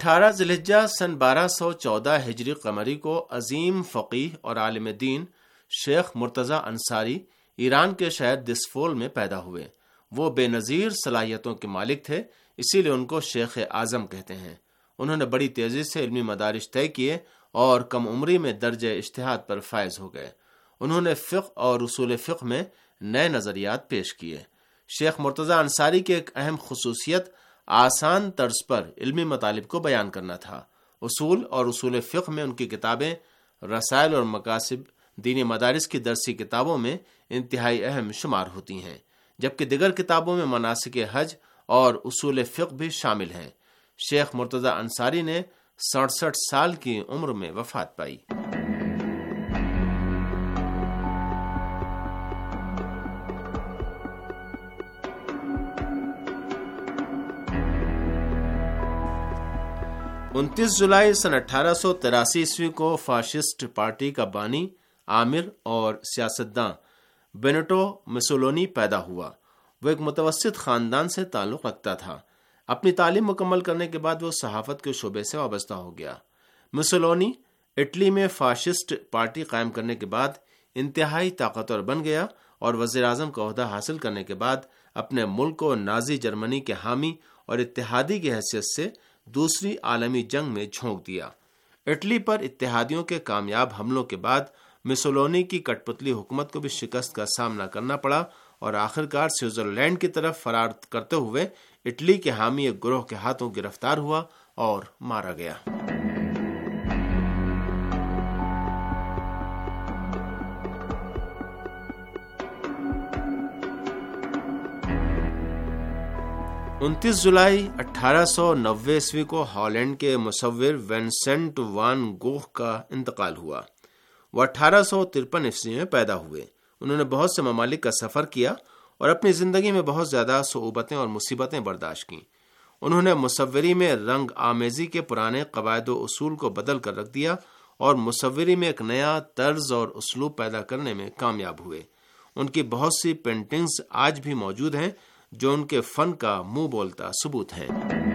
Speaker 7: اٹھارہ ذی الحجہ سن بارہ سو چودہ ہجری قمری کو عظیم فقیہ اور عالم دین شیخ مرتضی انصاری ایران کے شہر دسفول میں پیدا ہوئے۔ وہ بے نظیر صلاحیتوں کے مالک تھے، اسی لیے ان کو شیخ اعظم کہتے ہیں۔ انہوں نے بڑی تیزی سے علمی مدارج طے کیے اور کم عمری میں درجہ اجتہاد پر فائز ہو گئے۔ انہوں نے فقہ اور اصول فقہ میں نئے نظریات پیش کیے۔ شیخ مرتضی انصاری کی ایک اہم خصوصیت آسان طرز پر علمی مطالب کو بیان کرنا تھا۔ اصول اور اصول فقہ میں ان کی کتابیں رسائل اور مقاصد دینی مدارس کی درسی کتابوں میں انتہائی اہم شمار ہوتی ہیں، جبکہ دیگر کتابوں میں مناسک حج اور اصول فقہ بھی شامل ہیں۔ شیخ مرتضی انصاری نے سڑسٹھ سال کی عمر میں وفات پائی۔ انتیس جولائی سن اٹھارہ سو تراسی عیسوی کو فاشسٹ پارٹی کا بانی، عامر اور سیاستداں بینٹو مسولونی پیدا ہوا۔ وہ ایک متوسط خاندان سے تعلق رکھتا تھا۔ اپنی تعلیم مکمل کرنے کے بعد وہ صحافت کے شعبے سے وابستہ ہو گیا۔ مسولونی اٹلی میں فاشسٹ پارٹی قائم کرنے کے بعد انتہائی طاقتور بن گیا اور وزیر اعظم کا عہدہ حاصل کرنے کے بعد اپنے ملک کو نازی جرمنی کے حامی اور اتحادی کی حیثیت سے دوسری عالمی جنگ میں جھونک دیا۔ اٹلی پر اتحادیوں کے کامیاب حملوں کے بعد مسولونی کی کٹ پتلی حکومت کو بھی شکست کا سامنا کرنا پڑا اور آخرکار سوئٹزرلینڈ کی طرف فرار کرتے ہوئے اٹلی کے حامی ایک گروہ کے ہاتھوں گرفتار ہوا اور مارا گیا۔ انتیس جولائی اٹھارہ سو نوے عیسوی کو ہالینڈ کے مصور وینسنٹ وان گوغ کا انتقال ہوا۔ وہ اٹھارہ سو ترپن عیسوی میں پیدا ہوئے۔ انہوں نے بہت سے ممالک کا سفر کیا اور اپنی زندگی میں بہت زیادہ صعوبتیں اور مصیبتیں برداشت کیں۔ انہوں نے مصوری میں رنگ آمیزی کے پرانے قواعد و اصول کو بدل کر رکھ دیا اور مصوری میں ایک نیا طرز اور اسلوب پیدا کرنے میں کامیاب ہوئے۔ ان کی بہت سی پینٹنگز آج بھی موجود ہیں جو ان کے فن کا منہ بولتا ثبوت ہیں۔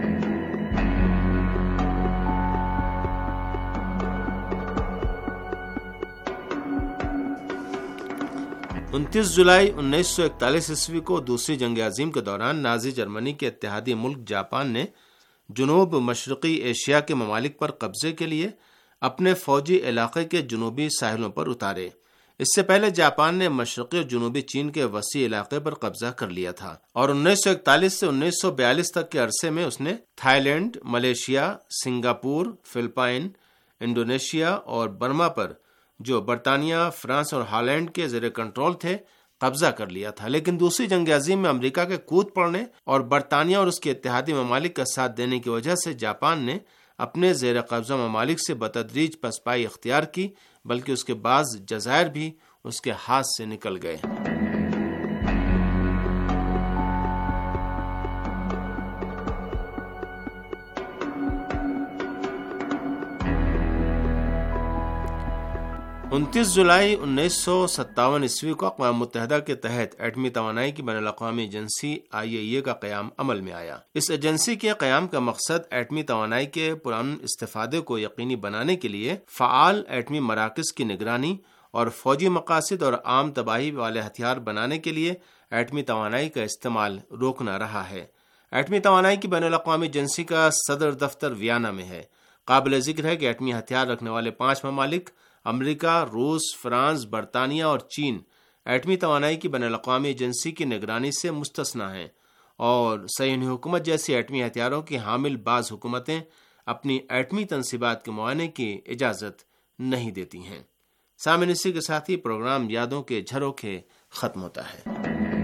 Speaker 7: انتیس جولائی انیس سو اکتالیس عیسوی کو دوسری جنگ عظیم کے دوران نازی جرمنی کے اتحادی ملک جاپان نے جنوب مشرقی ایشیا کے ممالک پر قبضے کے لیے اپنے فوجی علاقے کے جنوبی ساحلوں پر اتارے۔ اس سے پہلے جاپان نے مشرقی اور جنوبی چین کے وسیع علاقے پر قبضہ کر لیا تھا اور انیس سو اکتالیس سے انیس سو بیالیس تک کے عرصے میں اس نے Thailand, Malaysia, Singapore, Philippines, Indonesia اور برما پر جو برطانیہ، فرانس اور ہالینڈ کے زیر کنٹرول تھے قبضہ کر لیا تھا۔ لیکن دوسری جنگ عظیم میں امریکہ کے کود پڑنے اور برطانیہ اور اس کے اتحادی ممالک کا ساتھ دینے کی وجہ سے جاپان نے اپنے زیر قبضہ ممالک سے بتدریج پسپائی اختیار کی، بلکہ اس کے بعض جزائر بھی اس کے ہاتھ سے نکل گئے۔ انتیس جولائی انیس سو ستاون عیسوی کو اقوام متحدہ کے تحت ایٹمی توانائی کی بین الاقوامی ایجنسی آئی اے ای اے کا قیام عمل میں آیا۔ اس ایجنسی کے قیام کا مقصد ایٹمی توانائی کے پرامن استفادے کو یقینی بنانے کے لیے فعال ایٹمی مراکز کی نگرانی اور فوجی مقاصد اور عام تباہی والے ہتھیار بنانے کے لیے ایٹمی توانائی کا استعمال روکنا رہا ہے۔ ایٹمی توانائی کی بین الاقوامی ایجنسی کا صدر دفتر ویانا میں ہے۔ قابل ذکر ہے کہ ایٹمی ہتھیار رکھنے والے پانچ ممالک امریکہ، روس، فرانس، برطانیہ اور چین ایٹمی توانائی کی بین الاقوامی ایجنسی کی نگرانی سے مستثنی ہیں اور صہیونی حکومت جیسی ایٹمی ہتھیاروں کی حامل بعض حکومتیں اپنی ایٹمی تنصیبات کے معائنے کی اجازت نہیں دیتی ہیں۔ سامعین، اسی کے ساتھ ہی پروگرام یادوں کے جھروکے ختم ہوتا ہے۔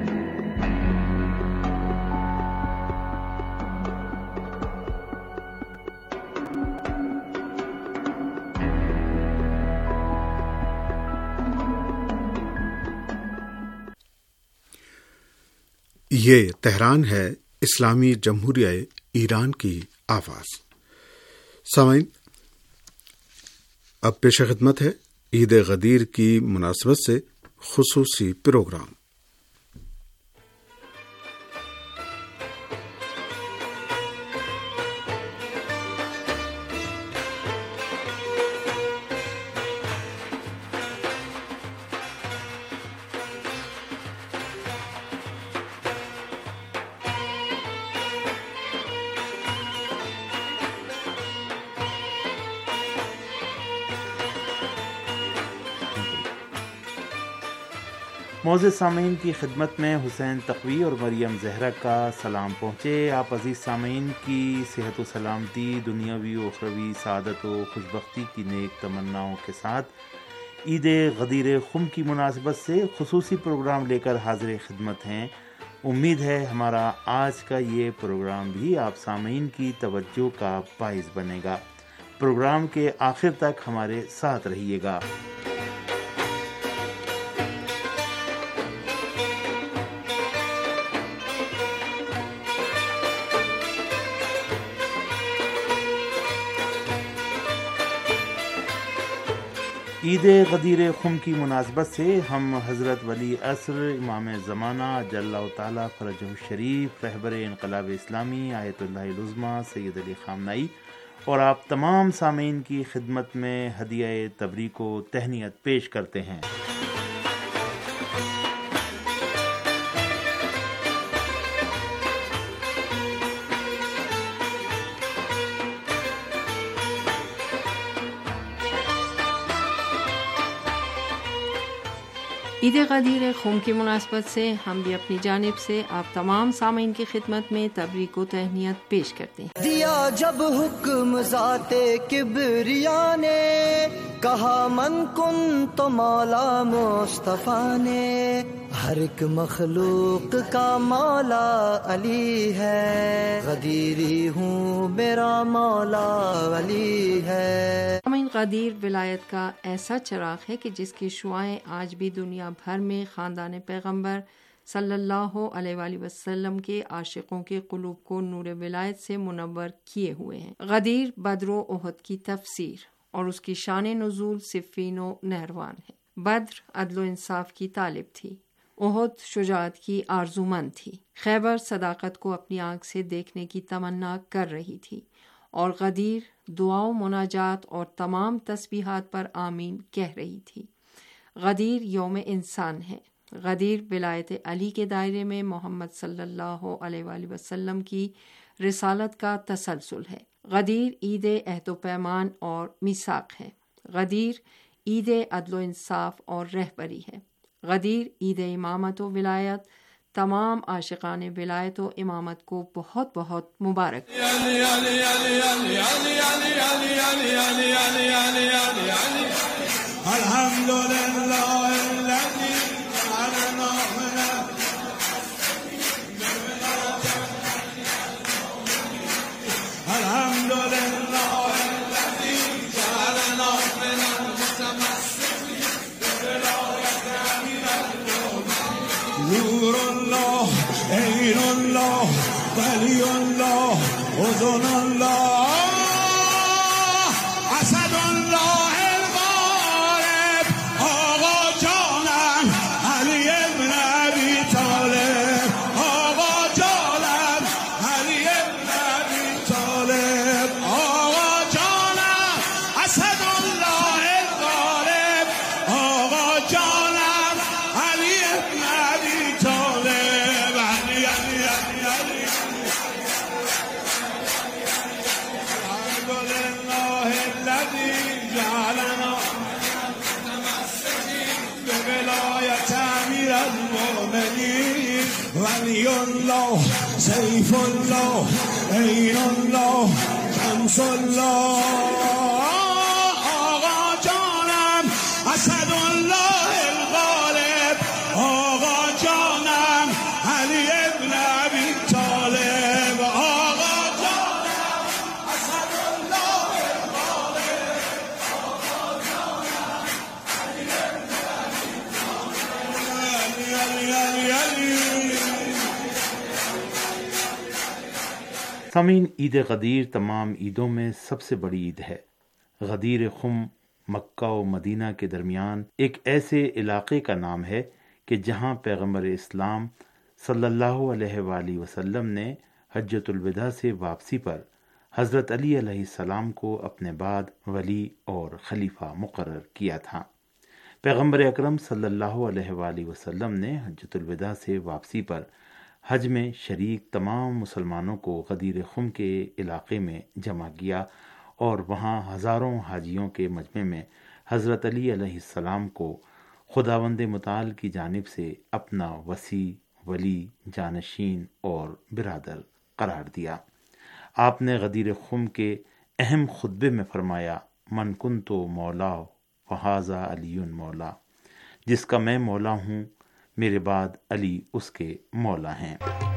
Speaker 4: یہ تہران ہے، اسلامی جمہوریہ ایران کی آواز۔ سامعین، اب پیش خدمت ہے عید غدیر کی مناسبت سے خصوصی پروگرام۔
Speaker 8: معزز سامعین کی خدمت میں حسین تقوی اور مریم زہرا کا سلام پہنچے. آپ عزیز سامعین کی صحت و سلامتی، دنیاوی و اخروی سعادت و خوشبختی کی نیک تمناؤں کے ساتھ عید غدیر خم کی مناسبت سے خصوصی پروگرام لے کر حاضر خدمت ہیں. امید ہے ہمارا آج کا یہ پروگرام بھی آپ سامعین کی توجہ کا باعث بنے گا. پروگرام کے آخر تک ہمارے ساتھ رہیے گا. عید غدیر خم کی مناسبت سے ہم حضرت ولی عصر امام زمانہ جل اللہ تعالیٰ فرجہ الشریف رہبر انقلاب اسلامی آیت اللہ العظمیٰ سید علی خامنہئی اور آپ تمام سامعین کی خدمت میں ہدیہ تبریک و تہنیت پیش کرتے ہیں.
Speaker 9: عید غدیر خم کی مناسبت سے ہم بھی اپنی جانب سے آپ تمام سامعین کی خدمت میں تبریک و تہنیت پیش کرتے ہیں.
Speaker 2: دیا جب حکم ذات کبریا نے، کہا من کن تو مولا مصطفیٰ نے، ہر ایک مخلوق کا مولا علی ہے، غدیری ہوں میرا مولا علی ہے.
Speaker 9: سامعین، غدیر ولایت کا ایسا چراغ ہے کہ جس کی شعاعیں آج بھی دنیا بھر میں خاندان پیغمبر صلی اللہ علیہ وآلہ وسلم کے عاشقوں کے قلوب کو نور ولایت سے منور کیے ہوئے ہیں. غدیر بدر و احد کی تفسیر اور اس کی شان نزول صفین و نہروان ہے. بدر عدل و انصاف کی طالب تھی، احد شجاعت کی آرزومند تھی، خیبر صداقت کو اپنی آنکھ سے دیکھنے کی تمنا کر رہی تھی، اور غدیر دعا و مناجات اور تمام تسبیحات پر آمین کہہ رہی تھی. غدیر یوم انسان ہے. غدیر ولایت علی کے دائرے میں محمد صلی اللہ علیہ وآلہ وسلم کی رسالت کا تسلسل ہے. غدیر عید عہد و پیمان اور میثاق ہے. غدیر عید عدل و انصاف اور رہبری ہے. غدیر عید امامت و ولایت. تمام عاشقان ولایت و امامت کو بہت بہت مبارک.
Speaker 10: نور اللہ، عین اللہ، ولی اللہ، اذن اللہ، اسد اللہ الغالب، آقا جانم علی ابن ابی طالب، آقا جانم علی ابن ابی طالب، آقا جانم اسد اللہ الغالب، آقا جانم علی ابن ابی طالب، علی علی علی علی. الحمد لله الذي جعلنا بولایت امیر المؤمنین، ولی الله، سیف الله، عین الله، شمس الله، آقا جانم اسد الله الغالب، آقا جانم علی ابن ابی طالب، آقا جانم اسد الله الغالب، آقا جانم علی ابن ابی طالب، علی علی علی علی.
Speaker 8: سامعین، عید غدیر تمام عیدوں میں سب سے بڑی عید ہے. غدیر خم مکہ و مدینہ کے درمیان ایک ایسے علاقے کا نام ہے کہ جہاں پیغمبر اسلام صلی اللہ علیہ وآلہ وسلم نے حجۃ الوداع سے واپسی پر حضرت علی علیہ السلام کو اپنے بعد ولی اور خلیفہ مقرر کیا تھا. پیغمبر اکرم صلی اللہ علیہ وآلہ وسلم نے حجۃ الوداع سے واپسی پر حج میں شریک تمام مسلمانوں کو غدیر خم کے علاقے میں جمع کیا اور وہاں ہزاروں حاجیوں کے مجمع میں حضرت علی علیہ السلام کو خداوند متعال کی جانب سے اپنا وسیع، ولی، جانشین اور برادر قرار دیا۔ آپ نے غدیر خم کے اہم خطبے میں فرمایا، من کنت مولا وہذا علی مولا، جس کا میں مولا ہوں، میرے بعد علی اس کے مولا ہیں۔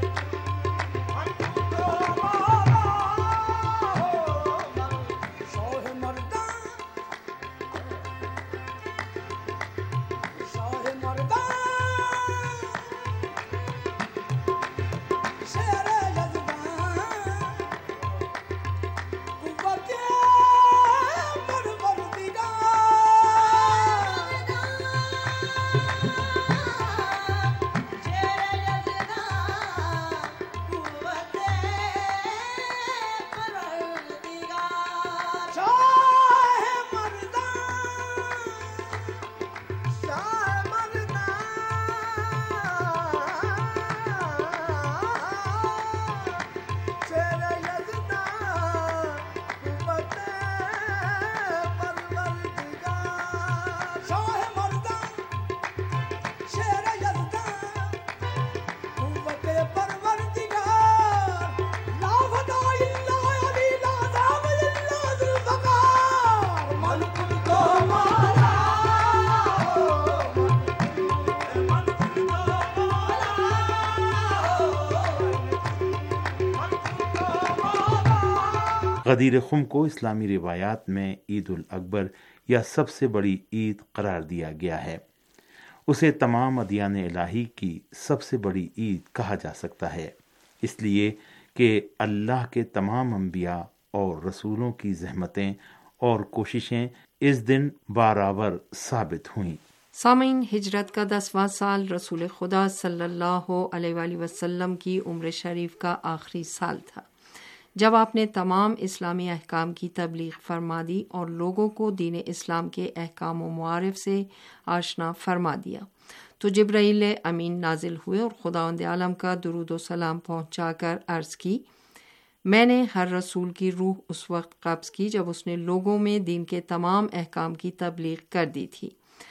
Speaker 8: غدیر خم کو اسلامی روایات میں عید الاکبر یا سب سے بڑی عید قرار دیا گیا ہے۔ اسے تمام ادیان الہی کی سب سے بڑی عید کہا جا سکتا ہے، اس لیے کہ اللہ کے تمام انبیاء اور رسولوں کی زحمتیں اور کوششیں اس دن بارآور ثابت ہوئیں۔
Speaker 9: سامعین، ہجرت کا دسواں سال رسول خدا صلی اللہ علیہ وآلہ وسلم کی عمر شریف کا آخری سال تھا، جب آپ نے تمام اسلامی احکام کی تبلیغ فرما دی اور لوگوں کو دین اسلام کے احکام و معارف سے آشنا فرما دیا، تو جبرائیل امین نازل ہوئے اور خداوند عالم کا درود و سلام پہنچا کر عرض کی، میں نے ہر رسول کی روح اس وقت قبض کی جب اس نے لوگوں میں دین کے تمام احکام کی تبلیغ کر دی تھی۔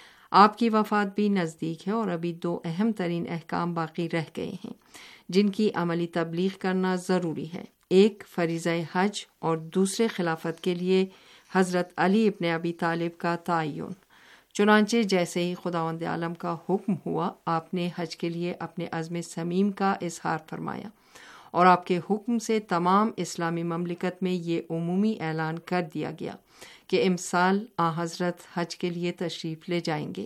Speaker 9: آپ کی وفات بھی نزدیک ہے اور ابھی دو اہم ترین احکام باقی رہ گئے ہیں جن کی عملی تبلیغ کرنا ضروری ہے، ایک فریضہ حج اور دوسرے خلافت کے لیے حضرت علی ابن ابی طالب کا تعین۔ چنانچہ جیسے ہی خداوند عالم کا حکم ہوا، آپ نے حج کے لیے اپنے عزم صمیم کا اظہار فرمایا اور آپ کے حکم سے تمام اسلامی مملکت میں یہ عمومی اعلان کر دیا گیا کہ امسال آن حضرت حج کے لیے تشریف لے جائیں گے۔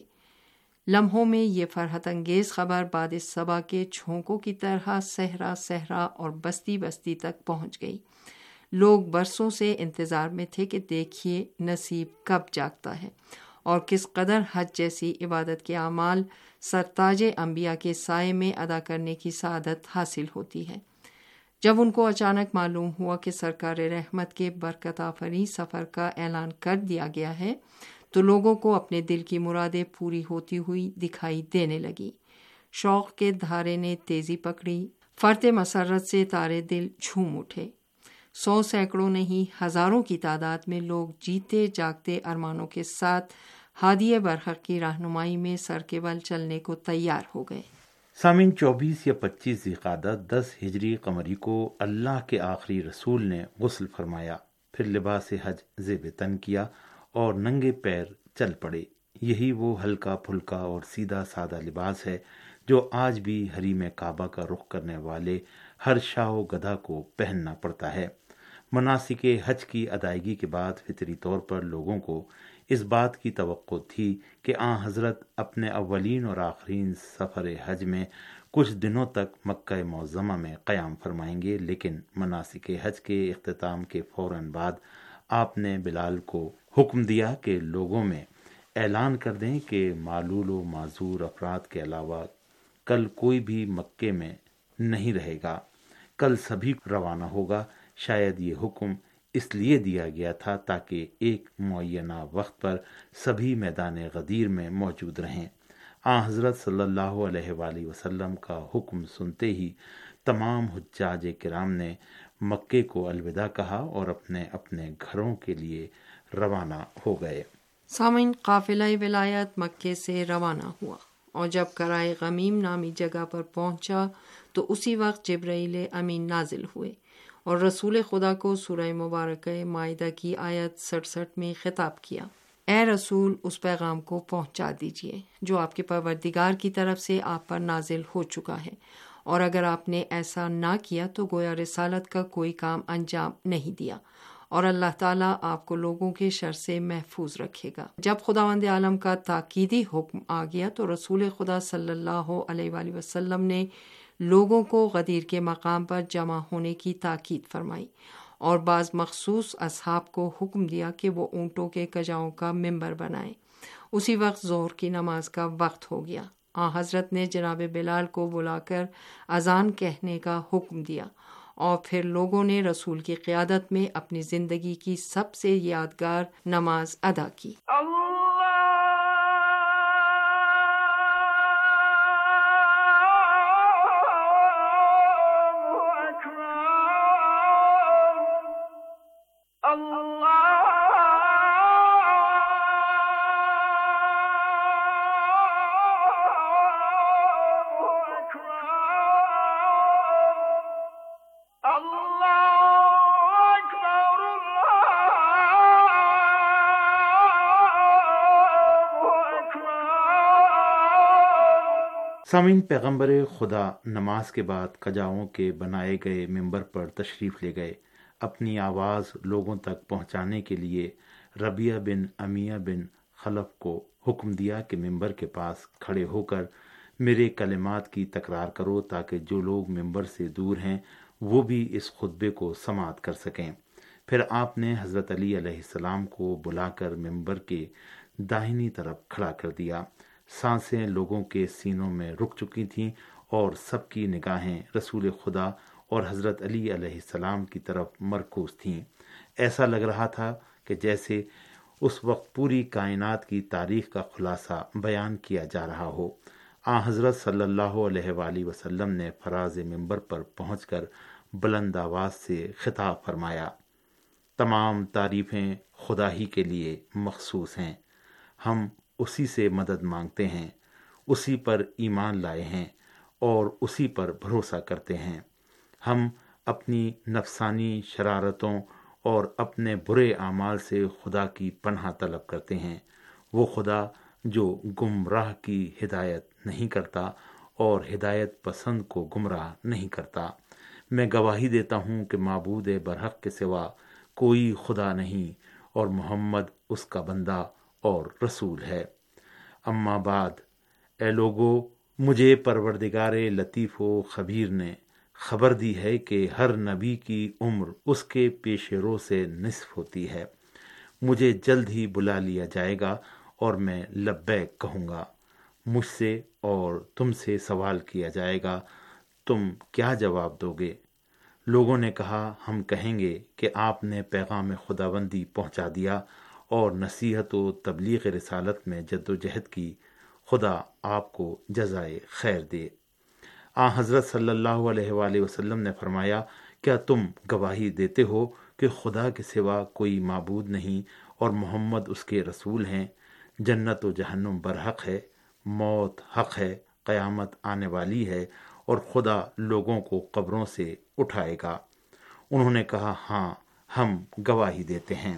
Speaker 9: لمحوں میں یہ فرحت انگیز خبر باد صبا کے چھونکوں کی طرح صحرا صحرا اور بستی بستی تک پہنچ گئی۔ لوگ برسوں سے انتظار میں تھے کہ دیکھیے نصیب کب جاگتا ہے اور کس قدر حج جیسی عبادت کے اعمال سرتاج انبیاء کے سائے میں ادا کرنے کی سعادت حاصل ہوتی ہے۔ جب ان کو اچانک معلوم ہوا کہ سرکار رحمت کے برکت آفری سفر کا اعلان کر دیا گیا ہے تو لوگوں کو اپنے دل کی مرادیں پوری ہوتی ہوئی دکھائی دینے لگی۔ شوق کے دھارے نے تیزی پکڑی، فرط مسرت سے تارے دل جھوم اٹھے۔ سو سینکڑوں نہیں ہزاروں کی تعداد میں لوگ جیتے جاگتے ارمانوں کے ساتھ ہادی برحق کی رہنمائی میں سر کے بل چلنے کو تیار ہو گئے۔
Speaker 8: سامعین، چوبیس یا پچیس ذی القعدہ دس ہجری قمری کو اللہ کے آخری رسول نے غسل فرمایا، پھر لباس حج زیب تن کیا اور ننگے پیر چل پڑے۔ یہی وہ ہلکا پھلکا اور سیدھا سادہ لباس ہے جو آج بھی حریم کعبہ کا رخ کرنے والے ہر شاہ و گدھا کو پہننا پڑتا ہے۔ مناسک حج کی ادائیگی کے بعد فطری طور پر لوگوں کو اس بات کی توقع تھی کہ آن حضرت اپنے اولین اور آخرین سفر حج میں کچھ دنوں تک مکہ معظمہ میں قیام فرمائیں گے، لیکن مناسک حج کے اختتام کے فوراً بعد آپ نے بلال کو حکم دیا کہ لوگوں میں اعلان کر دیں کہ معلول و معذور افراد کے علاوہ کل کوئی بھی مکے میں نہیں رہے گا، کل سبھی روانہ ہوگا۔ شاید یہ حکم اس لیے دیا گیا تھا تاکہ ایک معینہ وقت پر سبھی میدان غدیر میں موجود رہیں۔ آن حضرت صلی اللہ علیہ وآلہ وسلم کا حکم سنتے ہی تمام حجاج کرام نے مکے کو الوداع کہا اور اپنے اپنے گھروں کے لیے روانہ ہو گئے۔
Speaker 9: سامعین، قافلہ ولایت مکے سے روانہ ہوا اور جب کرائے غمیم نامی جگہ پر پہنچا تو اسی وقت جبرائیل امین نازل ہوئے اور رسول خدا کو سورہ مبارکہ مائدہ کی آیت سڑسٹھ میں خطاب کیا، اے رسول اس پیغام کو پہنچا دیجئے جو آپ کے پروردگار کی طرف سے آپ پر نازل ہو چکا ہے، اور اگر آپ نے ایسا نہ کیا تو گویا رسالت کا کوئی کام انجام نہیں دیا، اور اللہ تعالیٰ آپ کو لوگوں کے شر سے محفوظ رکھے گا۔ جب خداوند عالم کا تاکیدی حکم آ گیا تو رسول خدا صلی اللہ علیہ وآلہ وسلم نے لوگوں کو غدیر کے مقام پر جمع ہونے کی تاکید فرمائی اور بعض مخصوص اصحاب کو حکم دیا کہ وہ اونٹوں کے کجاؤں کا ممبر بنائیں۔ اسی وقت ظہر کی نماز کا وقت ہو گیا۔ آن حضرت نے جناب بلال کو بلا کر اذان کہنے کا حکم دیا اور پھر لوگوں نے رسول کی قیادت میں اپنی زندگی کی سب سے یادگار نماز ادا کی۔
Speaker 8: سامعین، پیغمبر خدا نماز کے بعد کجاؤں کے بنائے گئے ممبر پر تشریف لے گئے۔ اپنی آواز لوگوں تک پہنچانے کے لیے ربیہ بن امیہ بن خلف کو حکم دیا کہ ممبر کے پاس کھڑے ہو کر میرے کلمات کی تکرار کرو تاکہ جو لوگ ممبر سے دور ہیں وہ بھی اس خطبے کو سماعت کر سکیں۔ پھر آپ نے حضرت علی علیہ السلام کو بلا کر ممبر کے داہنی طرف کھڑا کر دیا۔ سانسیں لوگوں کے سینوں میں رک چکی تھیں اور سب کی نگاہیں رسول خدا اور حضرت علی علیہ السلام کی طرف مرکوز تھیں۔ ایسا لگ رہا تھا کہ جیسے اس وقت پوری کائنات کی تاریخ کا خلاصہ بیان کیا جا رہا ہو۔ آن حضرت صلی اللہ علیہ وآلہ وسلم نے فراز ممبر پر پہنچ کر بلند آواز سے خطاب فرمایا، تمام تعریفیں خدا ہی کے لیے مخصوص ہیں، ہم اسی سے مدد مانگتے ہیں، اسی پر ایمان لائے ہیں اور اسی پر بھروسہ کرتے ہیں۔ ہم اپنی نفسانی شرارتوں اور اپنے برے اعمال سے خدا کی پناہ طلب کرتے ہیں، وہ خدا جو گمراہ کی ہدایت نہیں کرتا اور ہدایت پسند کو گمراہ نہیں کرتا۔ میں گواہی دیتا ہوں کہ معبود برحق کے سوا کوئی خدا نہیں اور محمد اس کا بندہ اور رسول ہے۔ اما بعد، اے لوگو، مجھے پروردگار لطیف و خبیر نے خبر دی ہے کہ ہر نبی کی عمر اس کے پیش رو سے نصف ہوتی ہے۔ مجھے جلد ہی بلا لیا جائے گا اور میں لبیک کہوں گا۔ مجھ سے اور تم سے سوال کیا جائے گا، تم کیا جواب دو گے؟ لوگوں نے کہا، ہم کہیں گے کہ آپ نے پیغام خداوندی پہنچا دیا اور نصیحت و تبلیغ رسالت میں جد و جہد کی، خدا آپ کو جزائے خیر دے۔ آن حضرت صلی اللہ علیہ وآلہ وسلم نے فرمایا، کیا تم گواہی دیتے ہو کہ خدا کے سوا کوئی معبود نہیں اور محمد اس کے رسول ہیں؟ جنت و جہنم برحق ہے، موت حق ہے، قیامت آنے والی ہے اور خدا لوگوں کو قبروں سے اٹھائے گا۔ انہوں نے کہا، ہاں ہم گواہی دیتے ہیں۔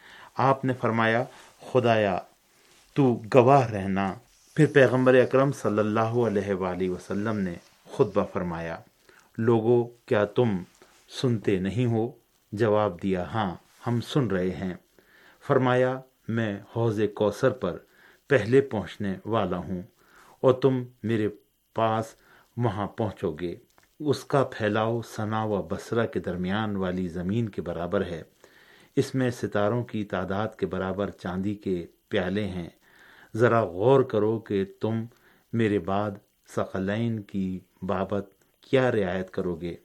Speaker 8: آپ نے فرمایا، خدایا تو گواہ رہنا۔ پھر پیغمبر اکرم صلی اللہ علیہ وآلہ وسلم نے خطبہ فرمایا، لوگو کیا تم سنتے نہیں ہو؟ جواب دیا، ہاں ہم سن رہے ہیں۔ فرمایا، میں حوض کوثر پر پہلے پہنچنے والا ہوں اور تم میرے پاس وہاں پہنچو گے۔ اس کا پھیلاؤ صنعا و بصرہ کے درمیان والی زمین کے برابر ہے، اس میں ستاروں کی تعداد کے برابر چاندی کے پیالے ہیں۔ ذرا غور کرو کہ تم میرے بعد ثقلین کی بابت کیا رعایت کرو گے۔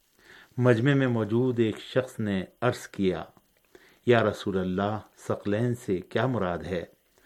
Speaker 8: مجمع میں موجود ایک شخص نے عرض کیا، یا رسول اللہ، ثقلین سے کیا مراد ہے؟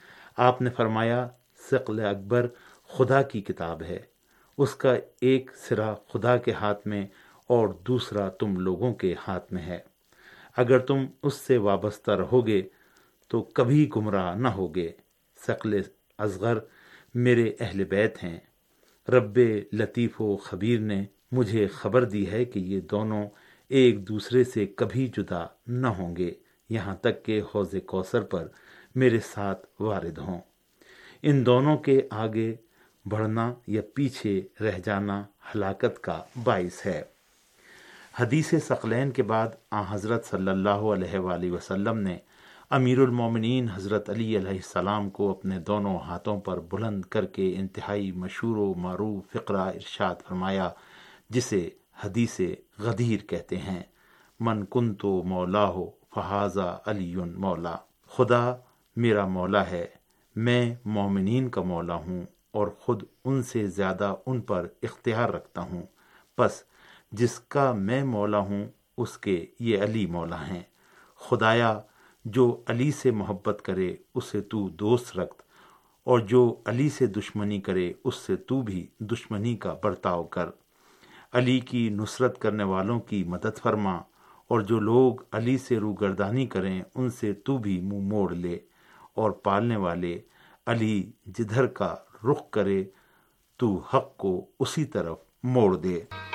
Speaker 8: آپ نے فرمایا، ثقل اکبر خدا کی کتاب ہے، اس کا ایک سرا خدا کے ہاتھ میں اور دوسرا تم لوگوں کے ہاتھ میں ہے۔ اگر تم اس سے وابستہ رہو گے تو کبھی گمراہ نہ ہوگے۔ ثقل اصغر میرے اہل بیت ہیں۔ رب لطیف و خبیر نے مجھے خبر دی ہے کہ یہ دونوں ایک دوسرے سے کبھی جدا نہ ہوں گے یہاں تک کہ حوض کوثر پر میرے ساتھ وارد ہوں۔ ان دونوں کے آگے بڑھنا یا پیچھے رہ جانا ہلاکت کا باعث ہے۔ حدیث ثقلین کے بعد آن حضرت صلی اللہ علیہ وآلہ وسلم نے امیر المومنین حضرت علی علیہ السلام کو اپنے دونوں ہاتھوں پر بلند کر کے انتہائی مشہور و معروف فقرہ ارشاد فرمایا، جسے حدیث غدیر کہتے ہیں، من کنت مولا ہو فہذا علی مولا، خدا میرا مولا ہے، میں مومنین کا مولا ہوں اور خود ان سے زیادہ ان پر اختیار رکھتا ہوں، پس جس کا میں مولا ہوں اس کے یہ علی مولا ہیں۔ خدایا جو علی سے محبت کرے اسے تو دوست رکھ، اور جو علی سے دشمنی کرے اس سے تو بھی دشمنی کا برتاؤ کر۔ علی کی نصرت کرنے والوں کی مدد فرما، اور جو لوگ علی سے روگردانی کریں ان سے تو بھی منہ موڑ لے، اور پالنے والے علی جدھر کا رخ کرے تو حق کو اسی طرف موڑ دے۔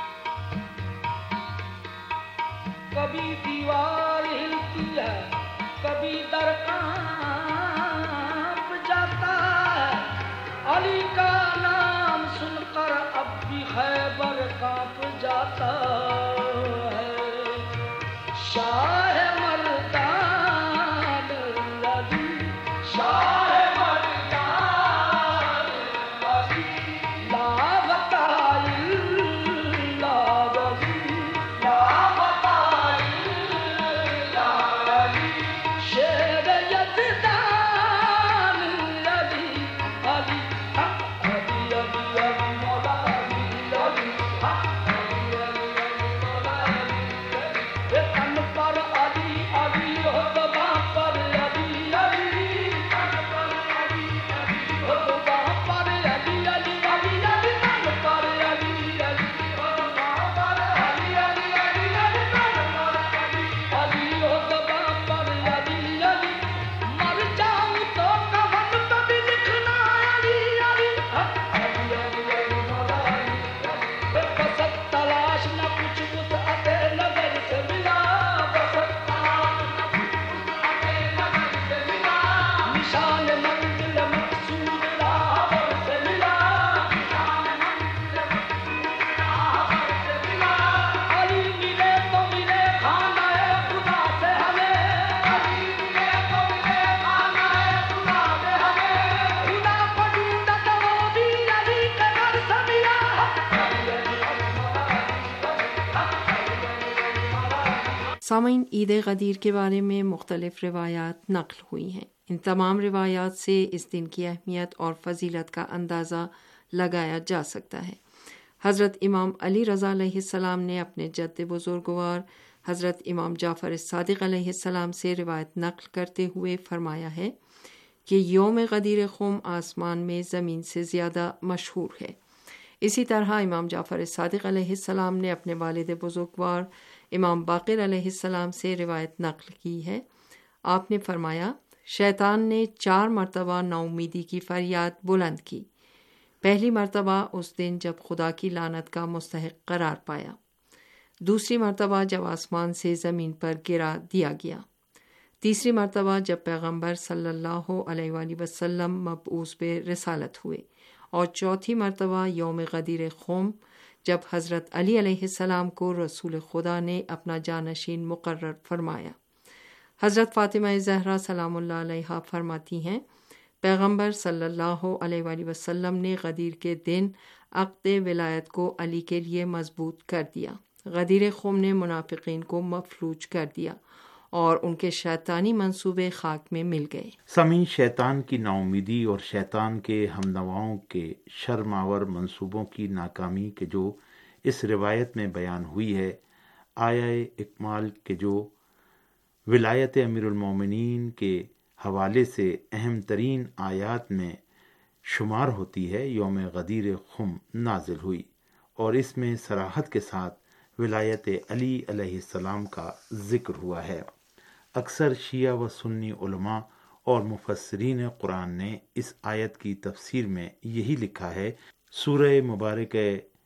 Speaker 11: کبھی دیوار ہلتی ہے کبھی در کانپ جاتا ہے، علی کا نام سن کر اب بھی خیبر کانپ جاتا ہے۔ شاہ مردان علی، شاہ مردان علی، لا بتائی لا بزی لا بتائی لا علی، شیر یزدان علی علی حق علی علی علی مولا علی علی حق علی علی علی مولا علی، تن پر علی علی ہو زباں پر علی علی، تن پر علی علی ہو زباں پر علی علی علی علی، تن پر علی علی ہو زباں پر علی علی علی علی، تن پر علی علی ہو زباں پر علی علی، مر جاؤں تو کفن پہ بھی لکھنا علی علی حق علی علی علی مولا علی علی، بسط تلاش نہ کچھ وسعت نظر سے ملا، بسط تلاش نہ کچھ وسعت نظر سے ملا، نشان منزل مقصود راہبر سے ملا، نشان منزل مقصود راہبر سے ملا، علی ملے تو ملے خانہ خدا سے ہمیں، علی ملے تو ملے خانہ خدا سے ہمیں، خدا کو ڈھونڈا تو وہ بھی علی کے گھر سے ملا، حق علی علی علی مولا علی علی حق علی علی علی مولا علی۔
Speaker 9: سامعین، عید غدیر کے بارے میں مختلف روایات نقل ہوئی ہیں۔ ان تمام روایات سے اس دن کی اہمیت اور فضیلت کا اندازہ لگایا جا سکتا ہے۔ حضرت امام علی رضا علیہ السلام نے اپنے جد بزرگوار حضرت امام جعفر الصادق علیہ السلام سے روایت نقل کرتے ہوئے فرمایا ہے کہ یوم غدیر خم آسمان میں زمین سے زیادہ مشہور ہے۔ اسی طرح امام جعفر الصادق علیہ السلام نے اپنے والد بزرگوار امام باقر علیہ السلام سے روایت نقل کی ہے۔ آپ نے فرمایا، شیطان نے چار مرتبہ ناامیدی کی فریاد بلند کی۔ پہلی مرتبہ اس دن جب خدا کی لعنت کا مستحق قرار پایا، دوسری مرتبہ جب آسمان سے زمین پر گرا دیا گیا، تیسری مرتبہ جب پیغمبر صلی اللہ علیہ وآلہ وسلم مبعوث بے رسالت ہوئے، اور چوتھی مرتبہ یوم غدیر خم جب حضرت علی علیہ السلام کو رسول خدا نے اپنا جانشین مقرر فرمایا۔ حضرت فاطمہ زہرا سلام اللہ علیہا فرماتی ہیں، پیغمبر صلی اللہ علیہ وآلہ وسلم نے غدیر کے دن عقد ولایت کو علی کے لیے مضبوط کر دیا۔ غدیر خم نے منافقین کو مفلوج کر دیا اور ان کے شیطانی منصوبے خاک میں مل گئے۔
Speaker 8: سامعین، شیطان کی ناامیدی اور شیطان کے ہم نواؤں کے شرماور منصوبوں کی ناکامی کے جو اس روایت میں بیان ہوئی ہے، آیا اکمال کے جو ولایت امیر المومنین کے حوالے سے اہم ترین آیات میں شمار ہوتی ہے، یوم غدیر خم نازل ہوئی، اور اس میں صراحت کے ساتھ ولایت علی علیہ السلام کا ذکر ہوا ہے۔ اکثر شیعہ و سنی علماء اور مفسرین قرآن نے اس آیت کی تفسیر میں یہی لکھا ہے۔ سورہ مبارک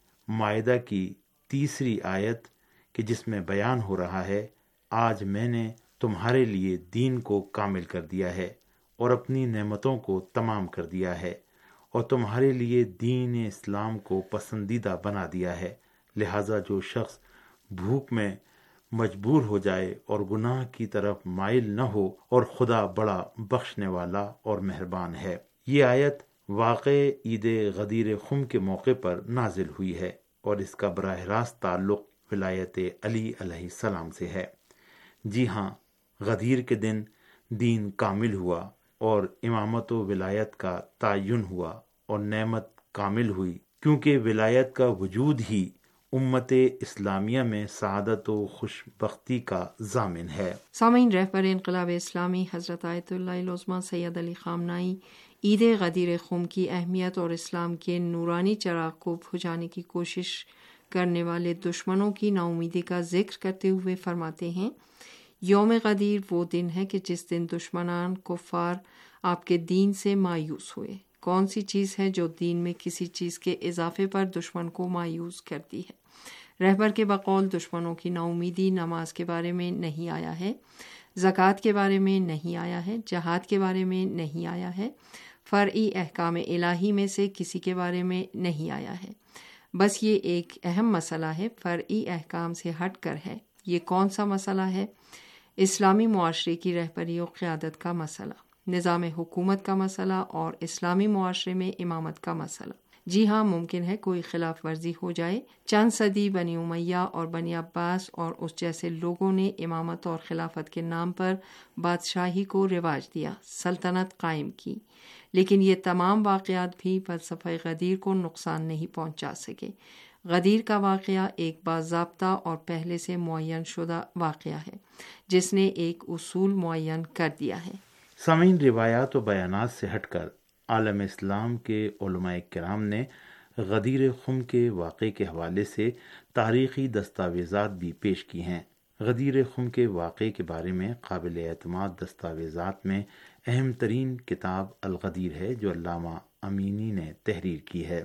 Speaker 8: مائدہ کی تیسری آیت کہ جس میں بیان ہو رہا ہے، آج میں نے تمہارے لیے دین کو کامل کر دیا ہے اور اپنی نعمتوں کو تمام کر دیا ہے اور تمہارے لیے دین اسلام کو پسندیدہ بنا دیا ہے، لہذا جو شخص بھوک میں مجبور ہو جائے اور گناہ کی طرف مائل نہ ہو، اور خدا بڑا بخشنے والا اور مہربان ہے۔ یہ آیت واقع عید غدیر خم کے موقع پر نازل ہوئی ہے اور اس کا براہ راست تعلق ولایت علی علیہ السلام سے ہے۔ جی ہاں، غدیر کے دن دین کامل ہوا اور امامت و ولایت کا تعین ہوا اور نعمت کامل ہوئی، کیونکہ ولایت کا وجود ہی امت اسلامیہ میں سعادت و خوش بختی کا ضامن ہے۔
Speaker 9: سامعین، رہبر انقلاب اسلامی حضرت آیت اللہ العظمیٰ سید علی خامنہئی عید غدیر خم کی اہمیت اور اسلام کے نورانی چراغ کو بجھانے کی کوشش کرنے والے دشمنوں کی نا امیدی کا ذکر کرتے ہوئے فرماتے ہیں، یوم غدیر وہ دن ہے کہ جس دن دشمنان کفار آپ کے دین سے مایوس ہوئے۔ کون سی چیز ہے جو دین میں کسی چیز کے اضافے پر دشمن کو مایوس کرتی ہے؟ رہبر کے بقول دشمنوں کی نا امیدی نماز کے بارے میں نہیں آیا ہے، زکوٰۃ کے بارے میں نہیں آیا ہے، جہاد کے بارے میں نہیں آیا ہے، فرعی احکام الہی میں سے کسی کے بارے میں نہیں آیا ہے۔ بس یہ ایک اہم مسئلہ ہے، فرعی احکام سے ہٹ کر ہے۔ یہ کون سا مسئلہ ہے؟ اسلامی معاشرے کی رہبری و قیادت کا مسئلہ، نظام حکومت کا مسئلہ اور اسلامی معاشرے میں امامت کا مسئلہ۔ جی ہاں، ممکن ہے کوئی خلاف ورزی ہو جائے۔ چند صدی بنی امیہ اور بنی عباس اور اس جیسے لوگوں نے امامت اور خلافت کے نام پر بادشاہی کو رواج دیا، سلطنت قائم کی، لیکن یہ تمام واقعات بھی فلسفہ غدیر کو نقصان نہیں پہنچا سکے۔ غدیر کا واقعہ ایک باضابطہ اور پہلے سے معین شدہ واقعہ ہے جس نے ایک اصول معین کر دیا ہے۔
Speaker 8: سامعین، روایات و بیانات سے ہٹ کر عالم اسلام کے علماء کرام نے غدیر خم کے واقعے کے حوالے سے تاریخی دستاویزات بھی پیش کی ہیں۔ غدیر خم کے واقعے کے بارے میں قابل اعتماد دستاویزات میں اہم ترین کتاب الغدیر ہے جو علامہ امینی نے تحریر کی ہے۔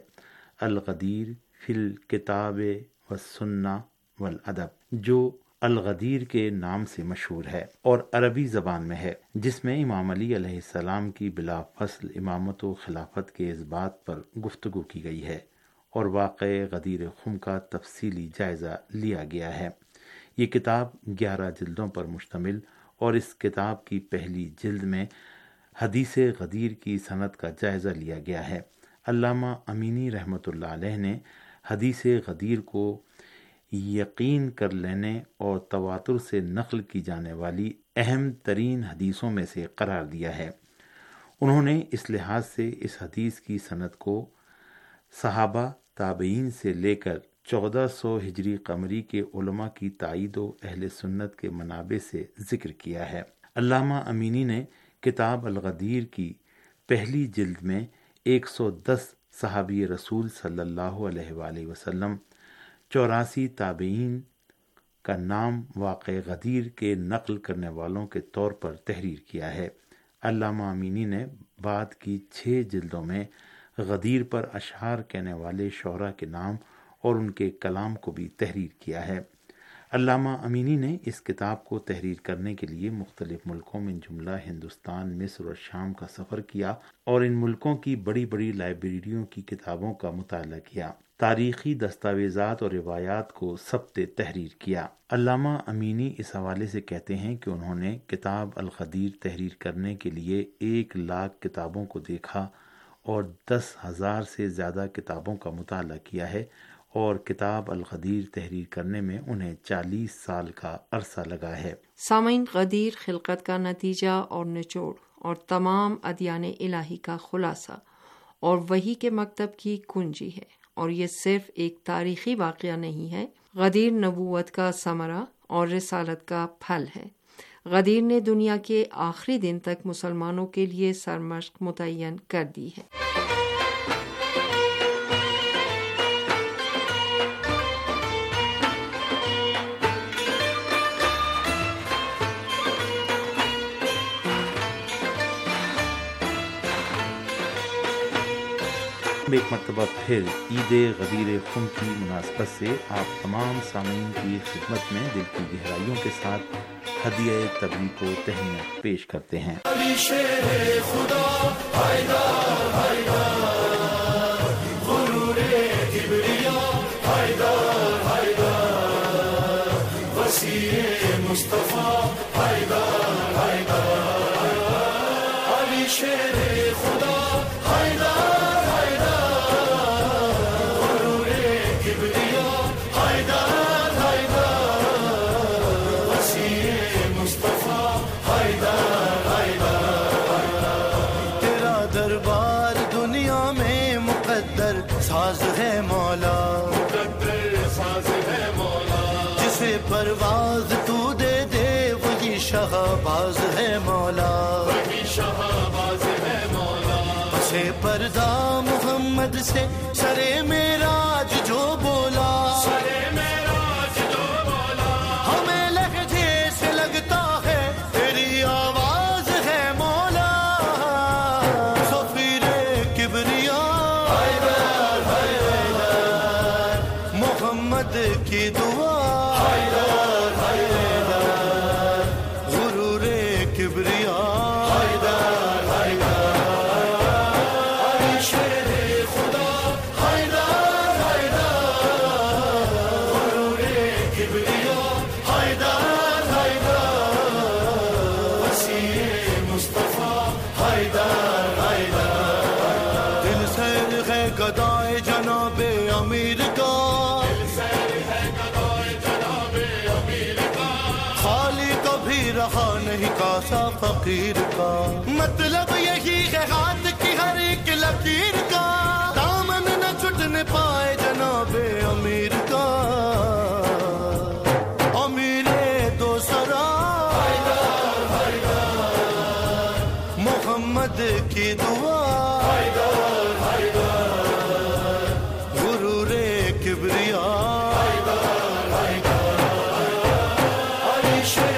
Speaker 8: الغدیر فی الکتاب والسنہ والادب، جو الغدیر کے نام سے مشہور ہے اور عربی زبان میں ہے، جس میں امام علی علیہ السلام کی بلا فصل امامت و خلافت کے اس بات پر گفتگو کی گئی ہے اور واقع غدیر خم کا تفصیلی جائزہ لیا گیا ہے۔ یہ کتاب گیارہ جلدوں پر مشتمل اور اس کتاب کی پہلی جلد میں حدیث غدیر کی سند کا جائزہ لیا گیا ہے۔ علامہ امینی رحمۃ اللہ علیہ نے حدیث غدیر کو یقین کر لینے اور تواتر سے نقل کی جانے والی اہم ترین حدیثوں میں سے قرار دیا ہے۔ انہوں نے اس لحاظ سے اس حدیث کی سند کو صحابہ، تابعین سے لے کر چودہ سو ہجری قمری کے علماء کی تائید و اہل سنت کے منابع سے ذکر کیا ہے۔ علامہ امینی نے کتاب الغدیر کی پہلی جلد میں ایک سو دس صحابی رسول صلی اللہ علیہ وآلہ وسلم، چوراسی تابعین کا نام واقع غدیر کے نقل کرنے والوں کے طور پر تحریر کیا ہے۔ علامہ امینی نے بعد کی چھ جلدوں میں غدیر پر اشعار کہنے والے شعراء کے نام اور ان کے کلام کو بھی تحریر کیا ہے۔ علامہ امینی نے اس کتاب کو تحریر کرنے کے لیے مختلف ملکوں من جملہ ہندوستان، مصر اور شام کا سفر کیا اور ان ملکوں کی بڑی بڑی لائبریریوں کی کتابوں کا مطالعہ کیا، تاریخی دستاویزات اور روایات کو ضبط تحریر کیا۔ علامہ امینی اس حوالے سے کہتے ہیں کہ انہوں نے کتاب الغدیر تحریر کرنے کے لیے ایک لاکھ کتابوں کو دیکھا اور دس ہزار سے زیادہ کتابوں کا مطالعہ کیا ہے، اور کتاب الغدیر تحریر کرنے میں انہیں چالیس سال کا عرصہ لگا ہے۔
Speaker 9: سامعین، غدیر خلقت کا نتیجہ اور نچوڑ اور تمام ادیان الہی کا خلاصہ اور وحی کے مکتب کی کنجی ہے، اور یہ صرف ایک تاریخی واقعہ نہیں ہے، غدیر نبوت کا ثمرہ اور رسالت کا پھل ہے۔ غدیر نے دنیا کے آخری دن تک مسلمانوں کے لیے سرمشق متعین کر دی ہے۔
Speaker 8: ایک مرتبہ پھر عید غدیر خم کی مناسبت سے آپ تمام سامعین کی خدمت میں دل کی گہرائیوں کے ساتھ ہدیہ تبریک و تہنیت پیش کرتے ہیں۔
Speaker 10: علی شیر خدا حیدر حیدر، غرور کبریا حیدر حیدر، وسیع مصطفیٰ حیدر حیدر، علی شیر خدا حیدر
Speaker 2: ساز ہے مولا،
Speaker 10: ساز ہے مولا،
Speaker 2: جسے پرواز تو دے دے وہی شہباز ہے مولا،
Speaker 10: وہی شہباز ہے مولا،
Speaker 2: پسے پردہ محمد سے سرے معراج جو بولا،
Speaker 10: سرے معراج جو بولا،
Speaker 2: ہمیں لہجے سے لگتا ہے تیری آواز ہے مولا، سفیر کبریا محمد کی دعا حیدر حیدر، غرور کبریا حیدر حیدر، علی شیر خدا حیدر حیدر، غرور کبریا حیدر حیدر، وسیع مصطفیٰ حیدر حیدر، دل سیر ہے گدائے جناب امیر کا، رہا نہیں کاسا فقیر کا، مطلب یہی ہے ہاتھ کی ہر ایک لکیر کا، دامن نہ چھٹنے پائے جناب امیر کا، امیر دو سرا حیدر حیدر، محمد کی دعا حیدر حیدر، غرور کبریا حیدر حیدر، علی شیر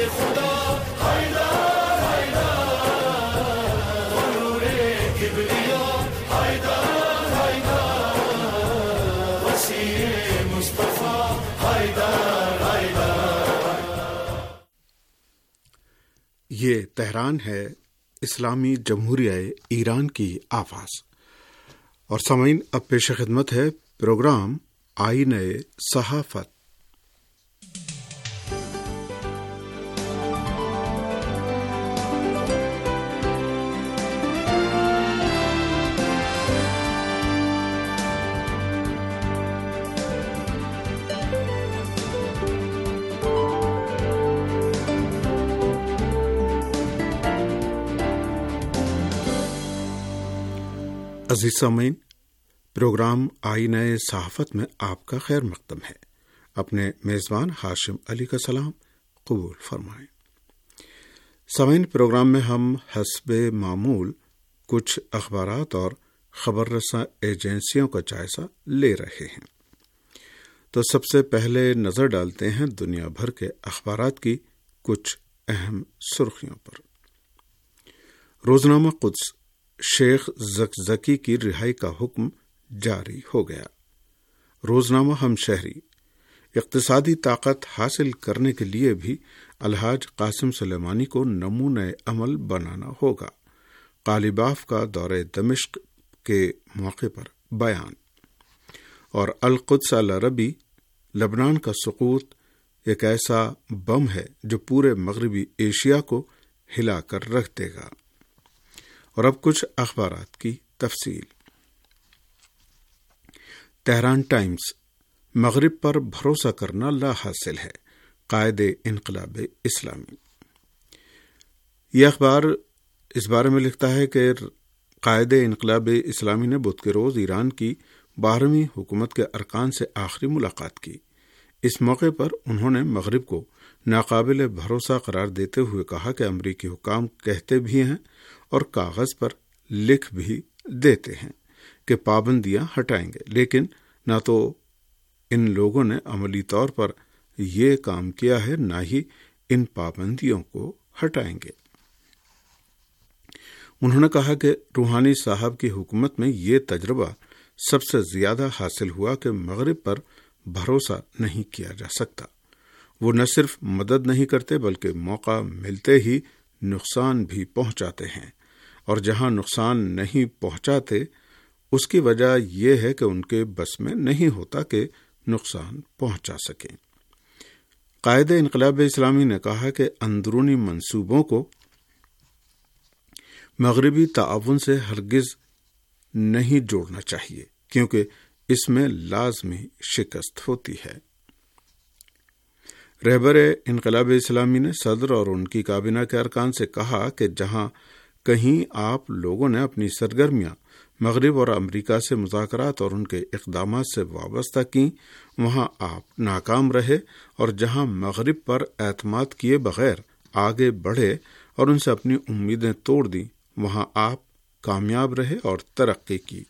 Speaker 4: یہ تہران ہے اسلامی جمہوریہ ایران کی آواز، اور سامعین اب پیش خدمت ہے پروگرام آئینہ صحافت۔ عزیز سامعین، پروگرام آئینہ صحافت میں آپ کا خیر مقدم ہے۔ اپنے میزبان ہاشم علی کا سلام قبول فرمائیں۔ سامعین، پروگرام میں ہم حسب معمول کچھ اخبارات اور خبر رساں ایجنسیوں کا جائزہ لے رہے ہیں، تو سب سے پہلے نظر ڈالتے ہیں دنیا بھر کے اخبارات کی کچھ اہم سرخیوں پر۔ روزنامہ قدس، شیخ زکزکی کی رہائی کا حکم جاری ہو گیا۔ روزنامہ ہم شہری، اقتصادی طاقت حاصل کرنے کے لیے بھی الحاج قاسم سلیمانی کو نمونہ عمل بنانا ہوگا۔ قالیباف کا دورہ دمشق کے موقع پر بیان۔ اور القدس العربی، لبنان کا سقوط ایک ایسا بم ہے جو پورے مغربی ایشیا کو ہلا کر رکھ دے گا۔ اور اب کچھ اخبارات کی تفصیل۔ تہران ٹائمز، مغرب پر بھروسہ کرنا لا حاصل ہے، قائد انقلاب اسلامی۔ یہ اخبار اس بارے میں لکھتا ہے کہ قائد انقلاب اسلامی نے بدھ کے روز ایران کی بارہویں حکومت کے ارکان سے آخری ملاقات کی۔ اس موقع پر انہوں نے مغرب کو ناقابل بھروسہ قرار دیتے ہوئے کہا کہ امریکی حکام کہتے بھی ہیں اور کاغذ پر لکھ بھی دیتے ہیں کہ پابندیاں ہٹائیں گے، لیکن نہ تو ان لوگوں نے عملی طور پر یہ کام کیا ہے، نہ ہی ان پابندیوں کو ہٹائیں گے۔ انہوں نے کہا کہ روحانی صاحب کی حکومت میں یہ تجربہ سب سے زیادہ حاصل ہوا کہ مغرب پر بھروسہ نہیں کیا جا سکتا۔ وہ نہ صرف مدد نہیں کرتے بلکہ موقع ملتے ہی نقصان بھی پہنچاتے ہیں، اور جہاں نقصان نہیں پہنچاتے اس کی وجہ یہ ہے کہ ان کے بس میں نہیں ہوتا کہ نقصان پہنچا سکیں۔ قائد انقلاب اسلامی نے کہا کہ اندرونی منصوبوں کو مغربی تعاون سے ہرگز نہیں جوڑنا چاہیے، کیونکہ اس میں لازمی شکست ہوتی ہے۔ رہبر انقلاب اسلامی نے صدر اور ان کی کابینہ کے ارکان سے کہا کہ جہاں کہیں آپ لوگوں نے اپنی سرگرمیاں مغرب اور امریکہ سے مذاکرات اور ان کے اقدامات سے وابستہ کیں، وہاں آپ ناکام رہے، اور جہاں مغرب پر اعتماد کیے بغیر آگے بڑھے اور ان سے اپنی امیدیں توڑ دیں، وہاں آپ کامیاب رہے اور ترقی کی۔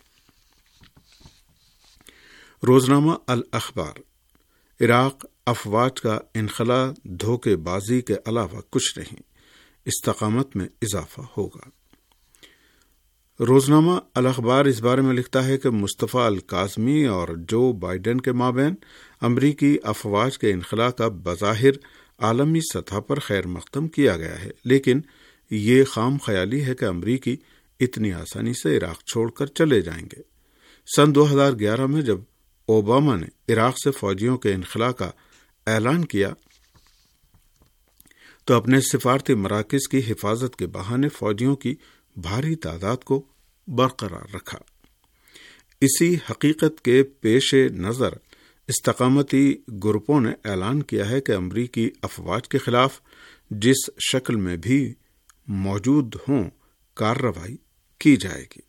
Speaker 4: روزنامہ الاخبار: عراق افواج کا انخلا دھوکے بازی کے علاوہ کچھ نہیں، استقامت میں اضافہ ہوگا۔ روزنامہ الاخبار اس بارے میں لکھتا ہے کہ مصطفیٰ الکاظمی اور جو بائیڈن کے مابین امریکی افواج کے انخلا کا بظاہر عالمی سطح پر خیر مقدم کیا گیا ہے، لیکن یہ خام خیالی ہے کہ امریکی اتنی آسانی سے عراق چھوڑ کر چلے جائیں گے۔ سن دو ہزار گیارہ میں جب اوباما نے عراق سے فوجیوں کے انخلا کا اعلان کیا تو اپنے سفارتی مراکز کی حفاظت کے بہانے فوجیوں کی بھاری تعداد کو برقرار رکھا۔ اسی حقیقت کے پیش نظر استقامتی گروپوں نے اعلان کیا ہے کہ امریکی افواج کے خلاف جس شکل میں بھی موجود ہوں کارروائی کی جائے گی۔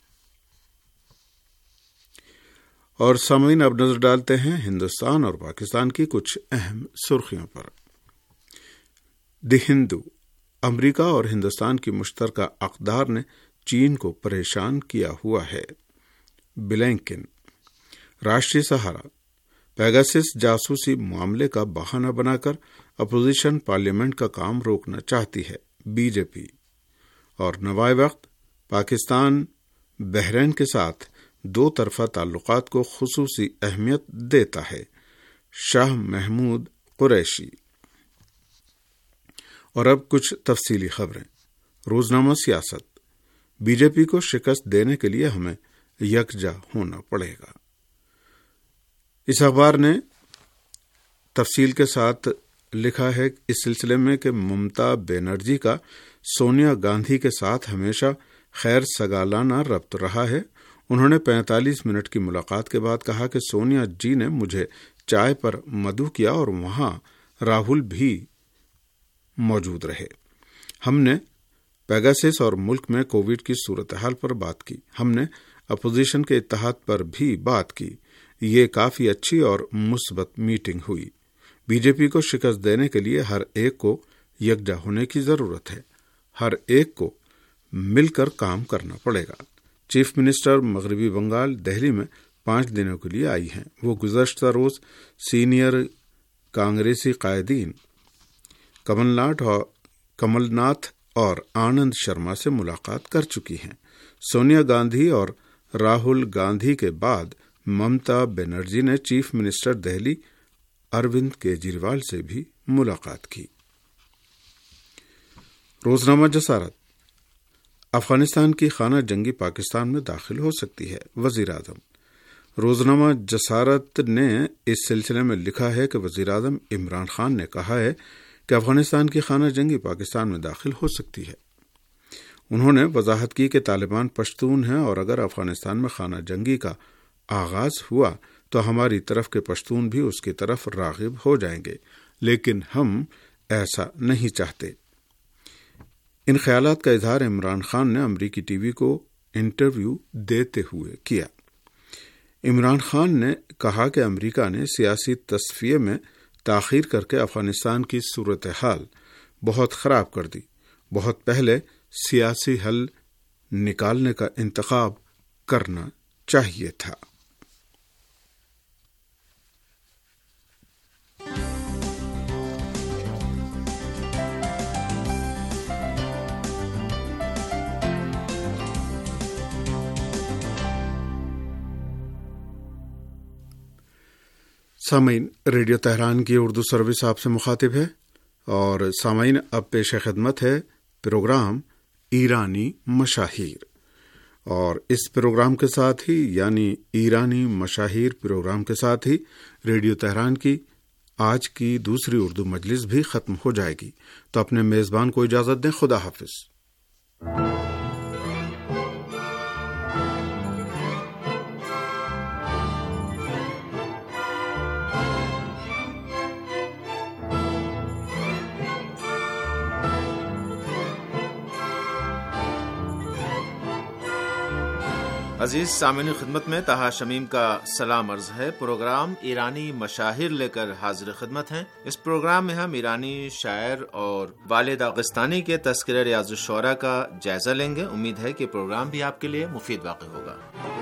Speaker 4: اور سامعین، اب نظر ڈالتے ہیں ہندوستان اور پاکستان کی کچھ اہم سرخیوں پر۔ دی ہندو: امریکہ اور ہندوستان کی مشترکہ اقدار نے چین کو پریشان کیا ہوا ہے۔ بلینکن: راشٹری سہارا: پیگاسس جاسوسی معاملے کا بہانہ بنا کر اپوزیشن پارلیمنٹ کا کام روکنا چاہتی ہے، بی جے پی۔ اور نوائے وقت: پاکستان بحرین کے ساتھ دو طرفہ تعلقات کو خصوصی اہمیت دیتا ہے، شاہ محمود قریشی۔ اور اب کچھ تفصیلی خبریں۔ روزنامہ سیاست: بی جے پی کو شکست دینے کے لیے ہمیں یکجا ہونا پڑے گا۔ اس اخبار نے تفصیل کے ساتھ لکھا ہے اس سلسلے میں کہ ممتا بینرجی کا سونیا گاندھی کے ساتھ ہمیشہ خیر سگالانہ ربط رہا ہے۔ انہوں نے پینتالیس منٹ کی ملاقات کے بعد کہا کہ سونیا جی نے مجھے چائے پر مدعو کیا اور وہاں راہل بھی موجود رہے۔ ہم نے پیگاسس اور ملک میں کووڈ کی صورتحال پر بات کی۔ ہم نے اپوزیشن کے اتحاد پر بھی بات کی۔ یہ کافی اچھی اور مثبت میٹنگ ہوئی۔ بی جے پی کو شکست دینے کے لیے ہر ایک کو یکجا ہونے کی ضرورت ہے۔ ہر ایک کو مل کر کام کرنا پڑے گا۔ چیف منسٹر مغربی بنگال دہلی میں پانچ دنوں کے لیے آئی ہیں۔ وہ گزشتہ روز سینئر کانگریسی قائدین کمل ناتھ اور کمل ناتھ اور آنند شرما سے ملاقات کر چکی ہیں۔ سونیا گاندھی اور راہل گاندھی کے بعد ممتا بینرجی نے چیف منسٹر دہلی اروند کیجریوال سے بھی ملاقات کی۔ روزنامہ جسارت: افغانستان کی خانہ جنگی پاکستان میں داخل ہو سکتی ہے، وزیر اعظم۔ روزنامہ جسارت نے اس سلسلے میں لکھا ہے کہ وزیر اعظم عمران خان نے کہا ہے کہ افغانستان کی خانہ جنگی پاکستان میں داخل ہو سکتی ہے۔ انہوں نے وضاحت کی کہ طالبان پشتون ہیں اور اگر افغانستان میں خانہ جنگی کا آغاز ہوا تو ہماری طرف کے پشتون بھی اس کی طرف راغب ہو جائیں گے، لیکن ہم ایسا نہیں چاہتے۔ ان خیالات کا اظہار عمران خان نے امریکی ٹی وی کو انٹرویو دیتے ہوئے کیا۔ عمران خان نے کہا کہ امریکہ نے سیاسی تصفیے میں تاخیر کر کے افغانستان کی صورتحال بہت خراب کر دی۔ بہت پہلے سیاسی حل نکالنے کا انتخاب کرنا چاہیے تھا۔ سامعین، ریڈیو تہران کی اردو سروس آپ سے مخاطب ہے، اور سامعین اب پیش خدمت ہے پروگرام ایرانی مشاہیر، اور اس پروگرام کے ساتھ ہی یعنی ایرانی مشاہیر پروگرام کے ساتھ ہی ریڈیو تہران کی آج کی دوسری اردو مجلس بھی ختم ہو جائے گی۔ تو اپنے میزبان کو اجازت دیں، خدا حافظ۔
Speaker 7: عزیز سامعین، خدمت میں طاہا شمیم کا سلام عرض ہے۔ پروگرام ایرانی مشاہیر لے کر حاضر خدمت ہیں۔ اس پروگرام میں ہم ایرانی شاعر اور والد داغستانی کے تذکرہ ریاض الشعراء کا جائزہ لیں گے۔ امید ہے کہ پروگرام بھی آپ کے لیے مفید واقع ہوگا۔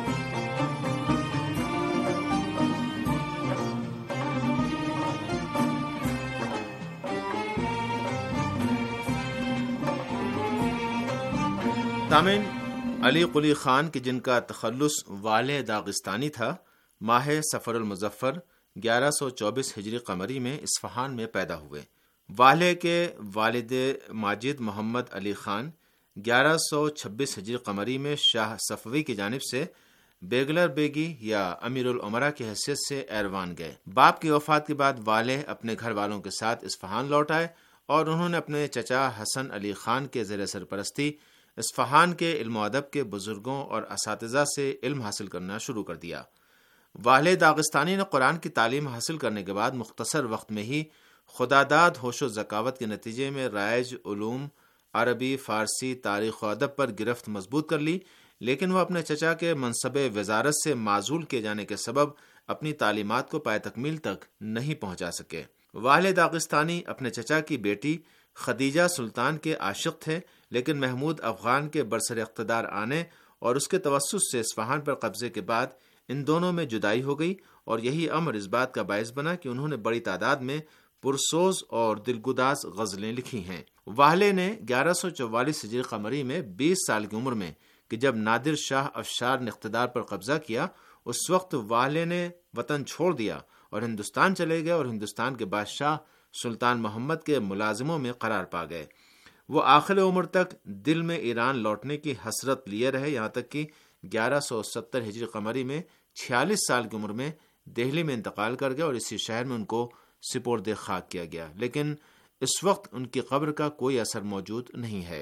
Speaker 7: سامعین، علی قلی خان کی جن کا تخلص والے داغستانی تھا، ماہ صفر المظفر گیارہ سو چوبیس ہجری قمری میں اصفہان میں پیدا ہوئے۔ والے کے والد ماجد محمد علی خان گیارہ سو چھبیس ہجری قمری میں شاہ صفوی کی جانب سے بیگلر بیگی یا امیر العمرا کی حیثیت سے ایروان گئے۔ باپ کی وفات کے بعد والے اپنے گھر والوں کے ساتھ اصفہان لوٹ آئے اور انہوں نے اپنے چچا حسن علی خان کے زیر سرپرستی اصفہان کے علم و ادب کے بزرگوں اور اساتذہ سے علم حاصل کرنا شروع کر دیا۔ والے داغستانی نے قرآن کی تعلیم حاصل کرنے کے بعد مختصر وقت میں ہی خداداد ہوش و ذکاوت کے نتیجے میں رائج علوم عربی، فارسی، تاریخ و ادب پر گرفت مضبوط کر لی، لیکن وہ اپنے چچا کے منصب وزارت سے معزول کیے جانے کے سبب اپنی تعلیمات کو پائے تکمیل تک نہیں پہنچا سکے۔ والے داغستانی اپنے چچا کی بیٹی خدیجہ سلطان کے عاشق تھے، لیکن محمود افغان کے برسر اقتدار آنے اور اس کے توسط سے اصفہان پر قبضے کے بعد ان دونوں میں جدائی ہو گئی، اور یہی امر اس بات کا باعث بنا کہ انہوں نے بڑی تعداد میں پرسوز اور دلگداز غزلیں لکھی ہیں۔ والے نے گیارہ سو چوالیس ہجری قمری میں بیس سال کی عمر میں کہ جب نادر شاہ افشار نے اقتدار پر قبضہ کیا، اس وقت والے نے وطن چھوڑ دیا اور ہندوستان چلے گئے اور ہندوستان کے بادشاہ سلطان محمد کے ملازموں میں قرار پا گئے۔ وہ آخر عمر تک دل میں ایران لوٹنے کی حسرت لیے رہے، یہاں تک کہ گیارہ سو ستر ہجری قمری میں چھیالیس سال کی عمر میں دہلی میں انتقال کر گئے اور اسی شہر میں ان کو سپرد خاک کیا گیا، لیکن اس وقت ان کی قبر کا کوئی اثر موجود نہیں ہے۔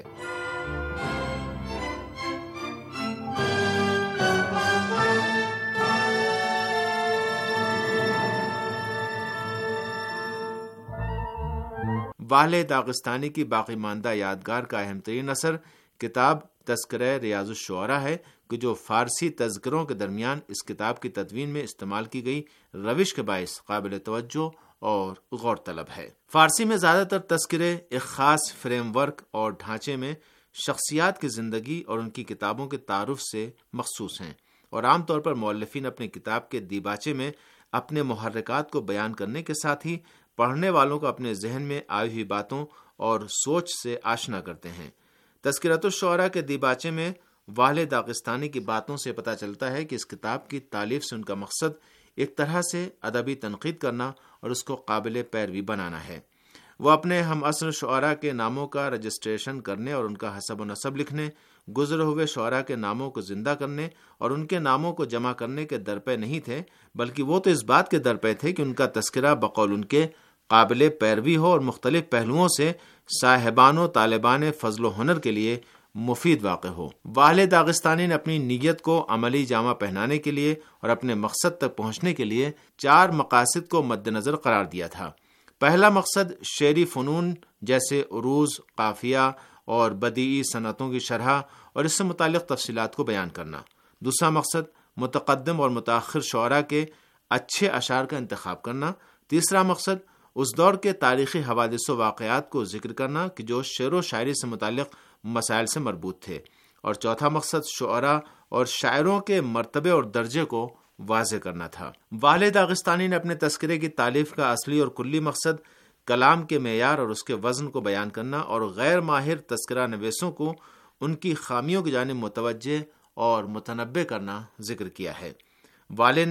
Speaker 7: والے داغستانی کی باقی ماندہ یادگار کا اہم ترین اثر کتاب تذکرہ ریاض الشعراء ہے، کہ جو فارسی تذکروں کے درمیان اس کتاب کی تدوین میں استعمال کی گئی روش کے باعث قابل توجہ اور غور طلب ہے۔ فارسی میں زیادہ تر تذکرے ایک خاص فریم ورک اور ڈھانچے میں شخصیات کی زندگی اور ان کی کتابوں کے تعارف سے مخصوص ہیں، اور عام طور پر مؤلفین اپنی کتاب کے دیباچے میں اپنے محرکات کو بیان کرنے کے ساتھ ہی پڑھنے والوں کو اپنے ذہن میں آئی ہوئی باتوں اور سوچ سے آشنا کرتے ہیں۔ تذکرۃ الشعراء کے دیباچے میں والے داغستانی کی باتوں سے پتہ چلتا ہے کہ اس کتاب کی تالیف سے ان کا مقصد ایک طرح سے ادبی تنقید کرنا اور اس کو قابل پیروی بنانا ہے۔ وہ اپنے ہم عصر شعراء کے ناموں کا رجسٹریشن کرنے اور ان کا حسب و نسب لکھنے، گزرے ہوئے شعراء کے ناموں کو زندہ کرنے اور ان کے ناموں کو جمع کرنے کے درپے نہیں تھے، بلکہ وہ تو اس بات کے درپے تھے کہ ان کا تذکرہ بقول ان کے قابل پیروی ہو اور مختلف پہلوؤں سے صاحبان و طالبان فضل و ہنر کے لیے مفید واقع ہو۔ والے داغستانی نے اپنی نیت کو عملی جامہ پہنانے کے لیے اور اپنے مقصد تک پہنچنے کے لیے چار مقاصد کو مد نظر قرار دیا تھا۔ پہلا مقصد شعری فنون جیسے عروض، قافیہ اور بدیعی صنعتوں کی شرح اور اس سے متعلق تفصیلات کو بیان کرنا۔ دوسرا مقصد متقدم اور متاخر شعراء کے اچھے اشعار کا انتخاب کرنا۔ تیسرا مقصد اس دور کے تاریخی حوادث و واقعات کو ذکر کرنا کہ جو شعر و شاعری سے متعلق مسائل سے مربوط تھے، اور چوتھا مقصد شعراء اور شاعروں کے مرتبے اور درجے کو واضح کرنا تھا۔ والے داغستانی نے اپنے تذکرے کی تالیف کا اصلی اور کلی مقصد کلام کے معیار اور اس کے وزن کو بیان کرنا اور غیر ماہر تذکرہ نویسوں کو ان کی خامیوں کی جانب متوجہ اور متنبہ کرنا ذکر کیا ہے۔ والے نے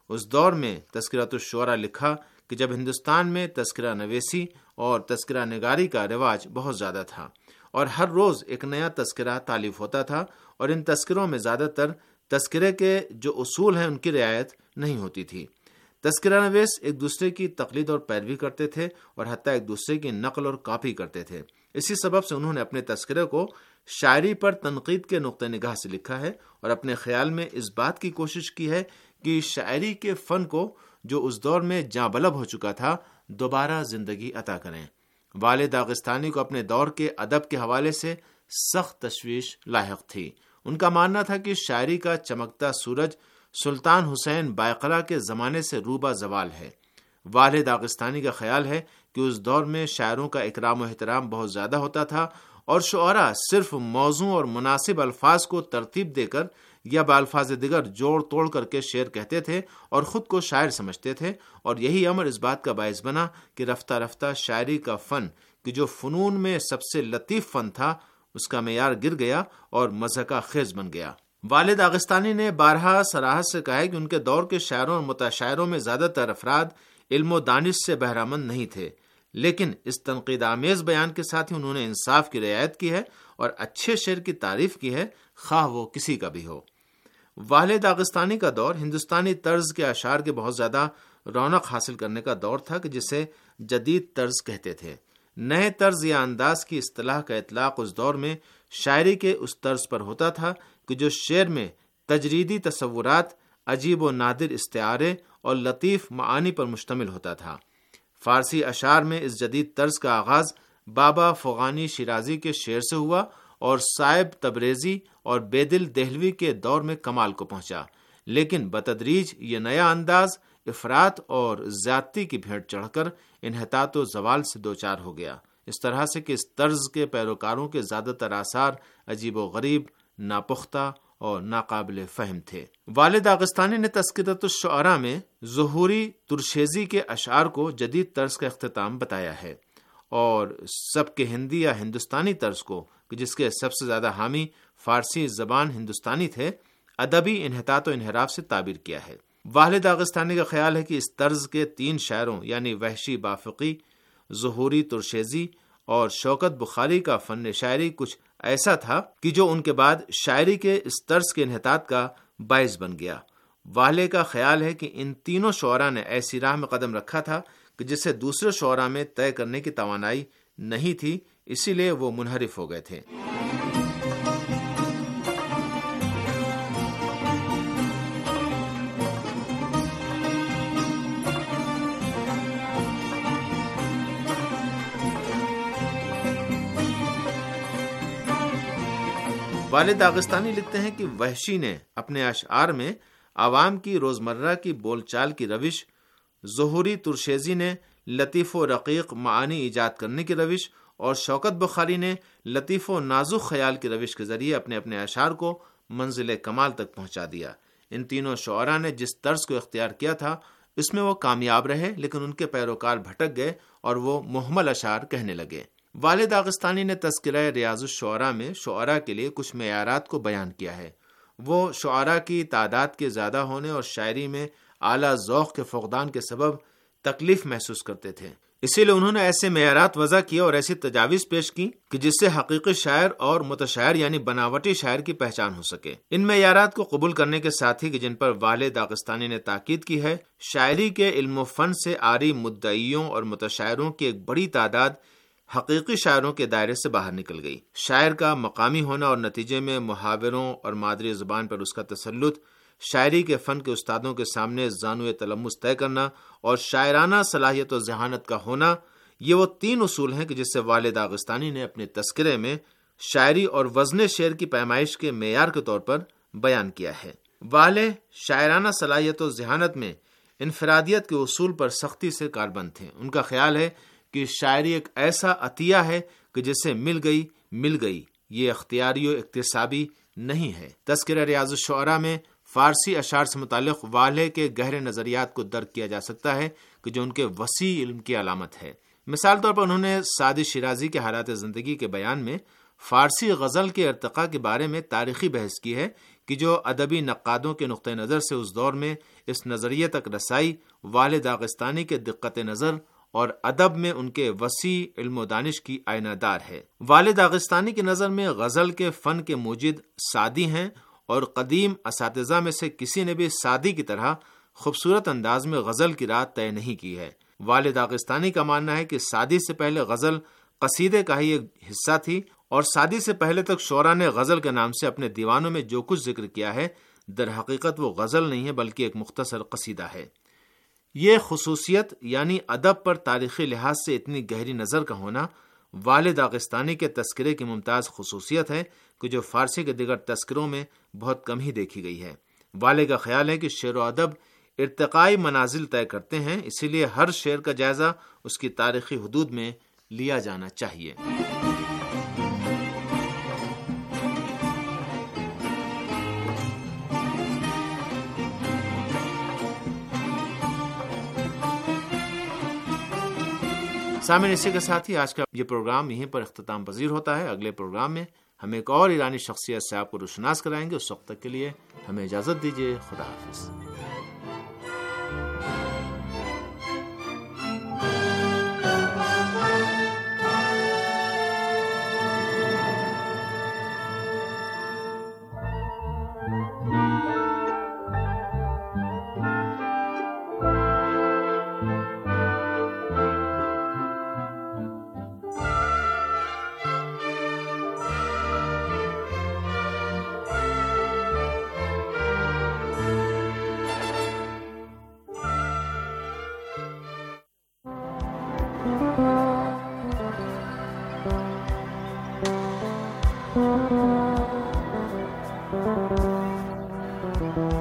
Speaker 7: اس دور میں تذکرۃ الشعراء لکھا کہ جب ہندوستان میں تذکرہ نویسی اور تذکرہ نگاری کا رواج بہت زیادہ تھا اور ہر روز ایک نیا تذکرہ تالیف ہوتا تھا، اور ان تذکروں میں زیادہ تر تذکرے کے جو اصول ہیں ان کی رعایت نہیں ہوتی تھی۔ تذکرہ نویس ایک دوسرے کی تقلید اور پیروی کرتے تھے اور حتیٰ ایک دوسرے کی نقل اور کاپی کرتے تھے۔ اسی سبب سے انہوں نے اپنے تذکرے کو شاعری پر تنقید کے نقطہ نگاہ سے لکھا ہے اور اپنے خیال میں اس بات کی کوشش کی ہے کہ شاعری کے فن کو جو اس دور میں جاں بلب ہو چکا تھا دوبارہ زندگی عطا کریں۔ والد داغستانی کو اپنے دور کے ادب کے حوالے سے سخت تشویش لاحق تھی۔ ان کا ماننا تھا کہ شاعری کا چمکتا سورج سلطان حسین بائقرا کے زمانے سے روبہ زوال ہے۔ والد داغستانی کا خیال ہے کہ اس دور میں شاعروں کا اکرام و احترام بہت زیادہ ہوتا تھا اور شعراء صرف موزوں اور مناسب الفاظ کو ترتیب دے کر یا بالفاظ دیگر جوڑ توڑ کر کے شعر کہتے تھے اور خود کو شاعر سمجھتے تھے، اور یہی امر اس بات کا باعث بنا کہ رفتہ رفتہ شاعری کا فن کہ جو فنون میں سب سے لطیف فن تھا اس کا معیار گر گیا اور مضحکہ خیز بن گیا۔ والد داغستانی نے بارہا صراحت سے کہا ہے کہ ان کے دور کے شاعروں اور متشاعروں میں زیادہ تر افراد علم و دانش سے بہرامند نہیں تھے، لیکن اس تنقید آمیز بیان کے ساتھ ہی انہوں نے انصاف کی رعایت کی ہے اور اچھے شعر کی تعریف کی ہے، خواہ وہ کسی کا بھی ہو۔ والد داغستانی کا دور ہندوستانی طرز کے اشعار کے بہت زیادہ رونق حاصل کرنے کا دور تھا کہ جسے جدید طرز کہتے تھے۔ نئے طرز یا انداز کی اصطلاح کا اطلاق اس دور میں شاعری کے اس طرز پر ہوتا تھا کہ جو شعر میں تجریدی تصورات، عجیب و نادر استعارے اور لطیف معانی پر مشتمل ہوتا تھا۔ فارسی اشعار میں اس جدید طرز کا آغاز بابا فغانی شیرازی کے شعر سے ہوا اور صائب تبریزی اور بیدل دہلوی کے دور میں کمال کو پہنچا، لیکن بتدریج یہ نیا انداز افراط اور زیادتی کی بھیڑ چڑھ کر انحطاط و زوال سے دوچار ہو گیا، اس طرح سے کہ اس طرز کے پیروکاروں کے زیادہ تر آثار عجیب و غریب، ناپختہ اور ناقابل فہم تھے۔ والد داغستانی نے تذکرۃ الشعراء میں ظہوری ترشیزی کے اشعار کو جدید طرز کا اختتام بتایا ہے، اور سب کے ہندی یا ہندوستانی طرز کو جس کے سب سے زیادہ حامی فارسی زبان ہندوستانی تھے، ادبی انحطاط و انحراف سے تعبیر کیا ہے۔ والد داغستانی کا خیال ہے کہ اس طرز کے تین شاعروں یعنی وحشی بافقی، ظہوری ترشیزی اور شوکت بخاری کا فن شاعری کچھ ایسا تھا کہ جو ان کے بعد شاعری کے اس طرز کے انحطاط کا باعث بن گیا۔ والد کا خیال ہے کہ ان تینوں شعراء نے ایسی راہ میں قدم رکھا تھا کہ جسے دوسرے شعراء میں طے کرنے کی توانائی نہیں تھی، اسی لیے وہ منحرف ہو گئے تھے۔ والد داغستانی لکھتے ہیں کہ وحشی نے اپنے اشعار میں عوام کی روزمرہ کی بول چال کی روش، ظہوری ترشیزی نے لطیف و رقیق معانی ایجاد کرنے کی روش، اور شوکت بخاری نے لطیف و نازک خیال کی روش کے ذریعے اپنے اپنے اشعار کو منزل کمال تک پہنچا دیا۔ ان تینوں شعراء نے جس طرز کو اختیار کیا تھا اس میں وہ کامیاب رہے، لیکن ان کے پیروکار بھٹک گئے اور وہ مہمل اشعار کہنے لگے۔ والد داغستانی نے تذکرہ ریاض الشعراء میں شعراء کے لیے کچھ معیارات کو بیان کیا ہے۔ وہ شعراء کی تعداد کے زیادہ ہونے اور شاعری میں اعلیٰ ذوق کے فقدان کے سبب تکلیف محسوس کرتے تھے، اسی لیے انہوں نے ایسے معیارات وضع کیے اور ایسی تجاویز پیش کی کہ جس سے حقیقی شاعر اور متشاعر یعنی بناوٹی شاعر کی پہچان ہو سکے۔ ان معیارات کو قبول کرنے کے ساتھ ہی کہ جن پر والد داغستانی نے تاکید کی ہے، شاعری کے علم و فن سے عاری مدعیوں اور متشاعروں کی ایک بڑی تعداد حقیقی شاعروں کے دائرے سے باہر نکل گئی۔ شاعر کا مقامی ہونا اور نتیجے میں محاوروں اور مادری زبان پر اس کا تسلط، شاعری کے فن کے استادوں کے سامنے زانوِ تلمس طے کرنا اور شاعرانہ صلاحیت و ذہانت کا ہونا، یہ وہ تین اصول ہیں کہ جس سے والد داغستانی نے اپنے تذکرے میں شاعری اور وزن شعر کی پیمائش کے معیار کے طور پر بیان کیا ہے۔ والد شاعرانہ صلاحیت و ذہانت میں انفرادیت کے اصول پر سختی سے کاربند تھے۔ ان کا خیال ہے کہ شاعری ایک ایسا عطیہ ہے کہ جسے مل گئی مل گئی، یہ اختیاری و اکتسابی نہیں ہے۔ تذکرہ ریاض الشعراء میں فارسی اشعار سے متعلق والے کے گہرے نظریات کو درک کیا جا سکتا ہے کہ جو ان کے وسیع علم کی علامت ہے۔ مثال طور پر انہوں نے سعدی شیرازی کے حالات زندگی کے بیان میں فارسی غزل کے ارتقاء کے بارے میں تاریخی بحث کی ہے کہ جو ادبی نقادوں کے نقطہ نظر سے اس دور میں اس نظریے تک رسائی والد داغستانی کے دقت نظر اور ادب میں ان کے وسیع علم و دانش کی آئینہ دار ہے۔ والد داغستانی کی نظر میں غزل کے فن کے موجد سعدی ہیں، اور قدیم اساتذہ میں سے کسی نے بھی سعدی کی طرح خوبصورت انداز میں غزل کی راہ طے نہیں کی ہے۔ والد داغستانی کا ماننا ہے کہ سعدی سے پہلے غزل قصیدے کا ہی ایک حصہ تھی، اور سعدی سے پہلے تک شعراء نے غزل کے نام سے اپنے دیوانوں میں جو کچھ ذکر کیا ہے در حقیقت وہ غزل نہیں ہے بلکہ ایک مختصر قصیدہ ہے۔ یہ خصوصیت یعنی ادب پر تاریخی لحاظ سے اتنی گہری نظر کا ہونا والد داغستانی کے تذکرے کی ممتاز خصوصیت ہے کہ جو فارسی کے دیگر تذکروں میں بہت کم ہی دیکھی گئی ہے۔ والد کا خیال ہے کہ شعر و ادب ارتقائی منازل طے کرتے ہیں، اسی لیے ہر شعر کا جائزہ اس کی تاریخی حدود میں لیا جانا چاہیے۔ سامعین، اسی کے ساتھ ہی آج کا یہ پروگرام یہیں پر اختتام پذیر ہوتا ہے۔ اگلے پروگرام میں ہم ایک اور ایرانی شخصیت سے آپ کو روشناس کرائیں گے۔ اس وقت تک کے لیے ہمیں اجازت دیجیے۔ خدا حافظ۔
Speaker 3: Thank you.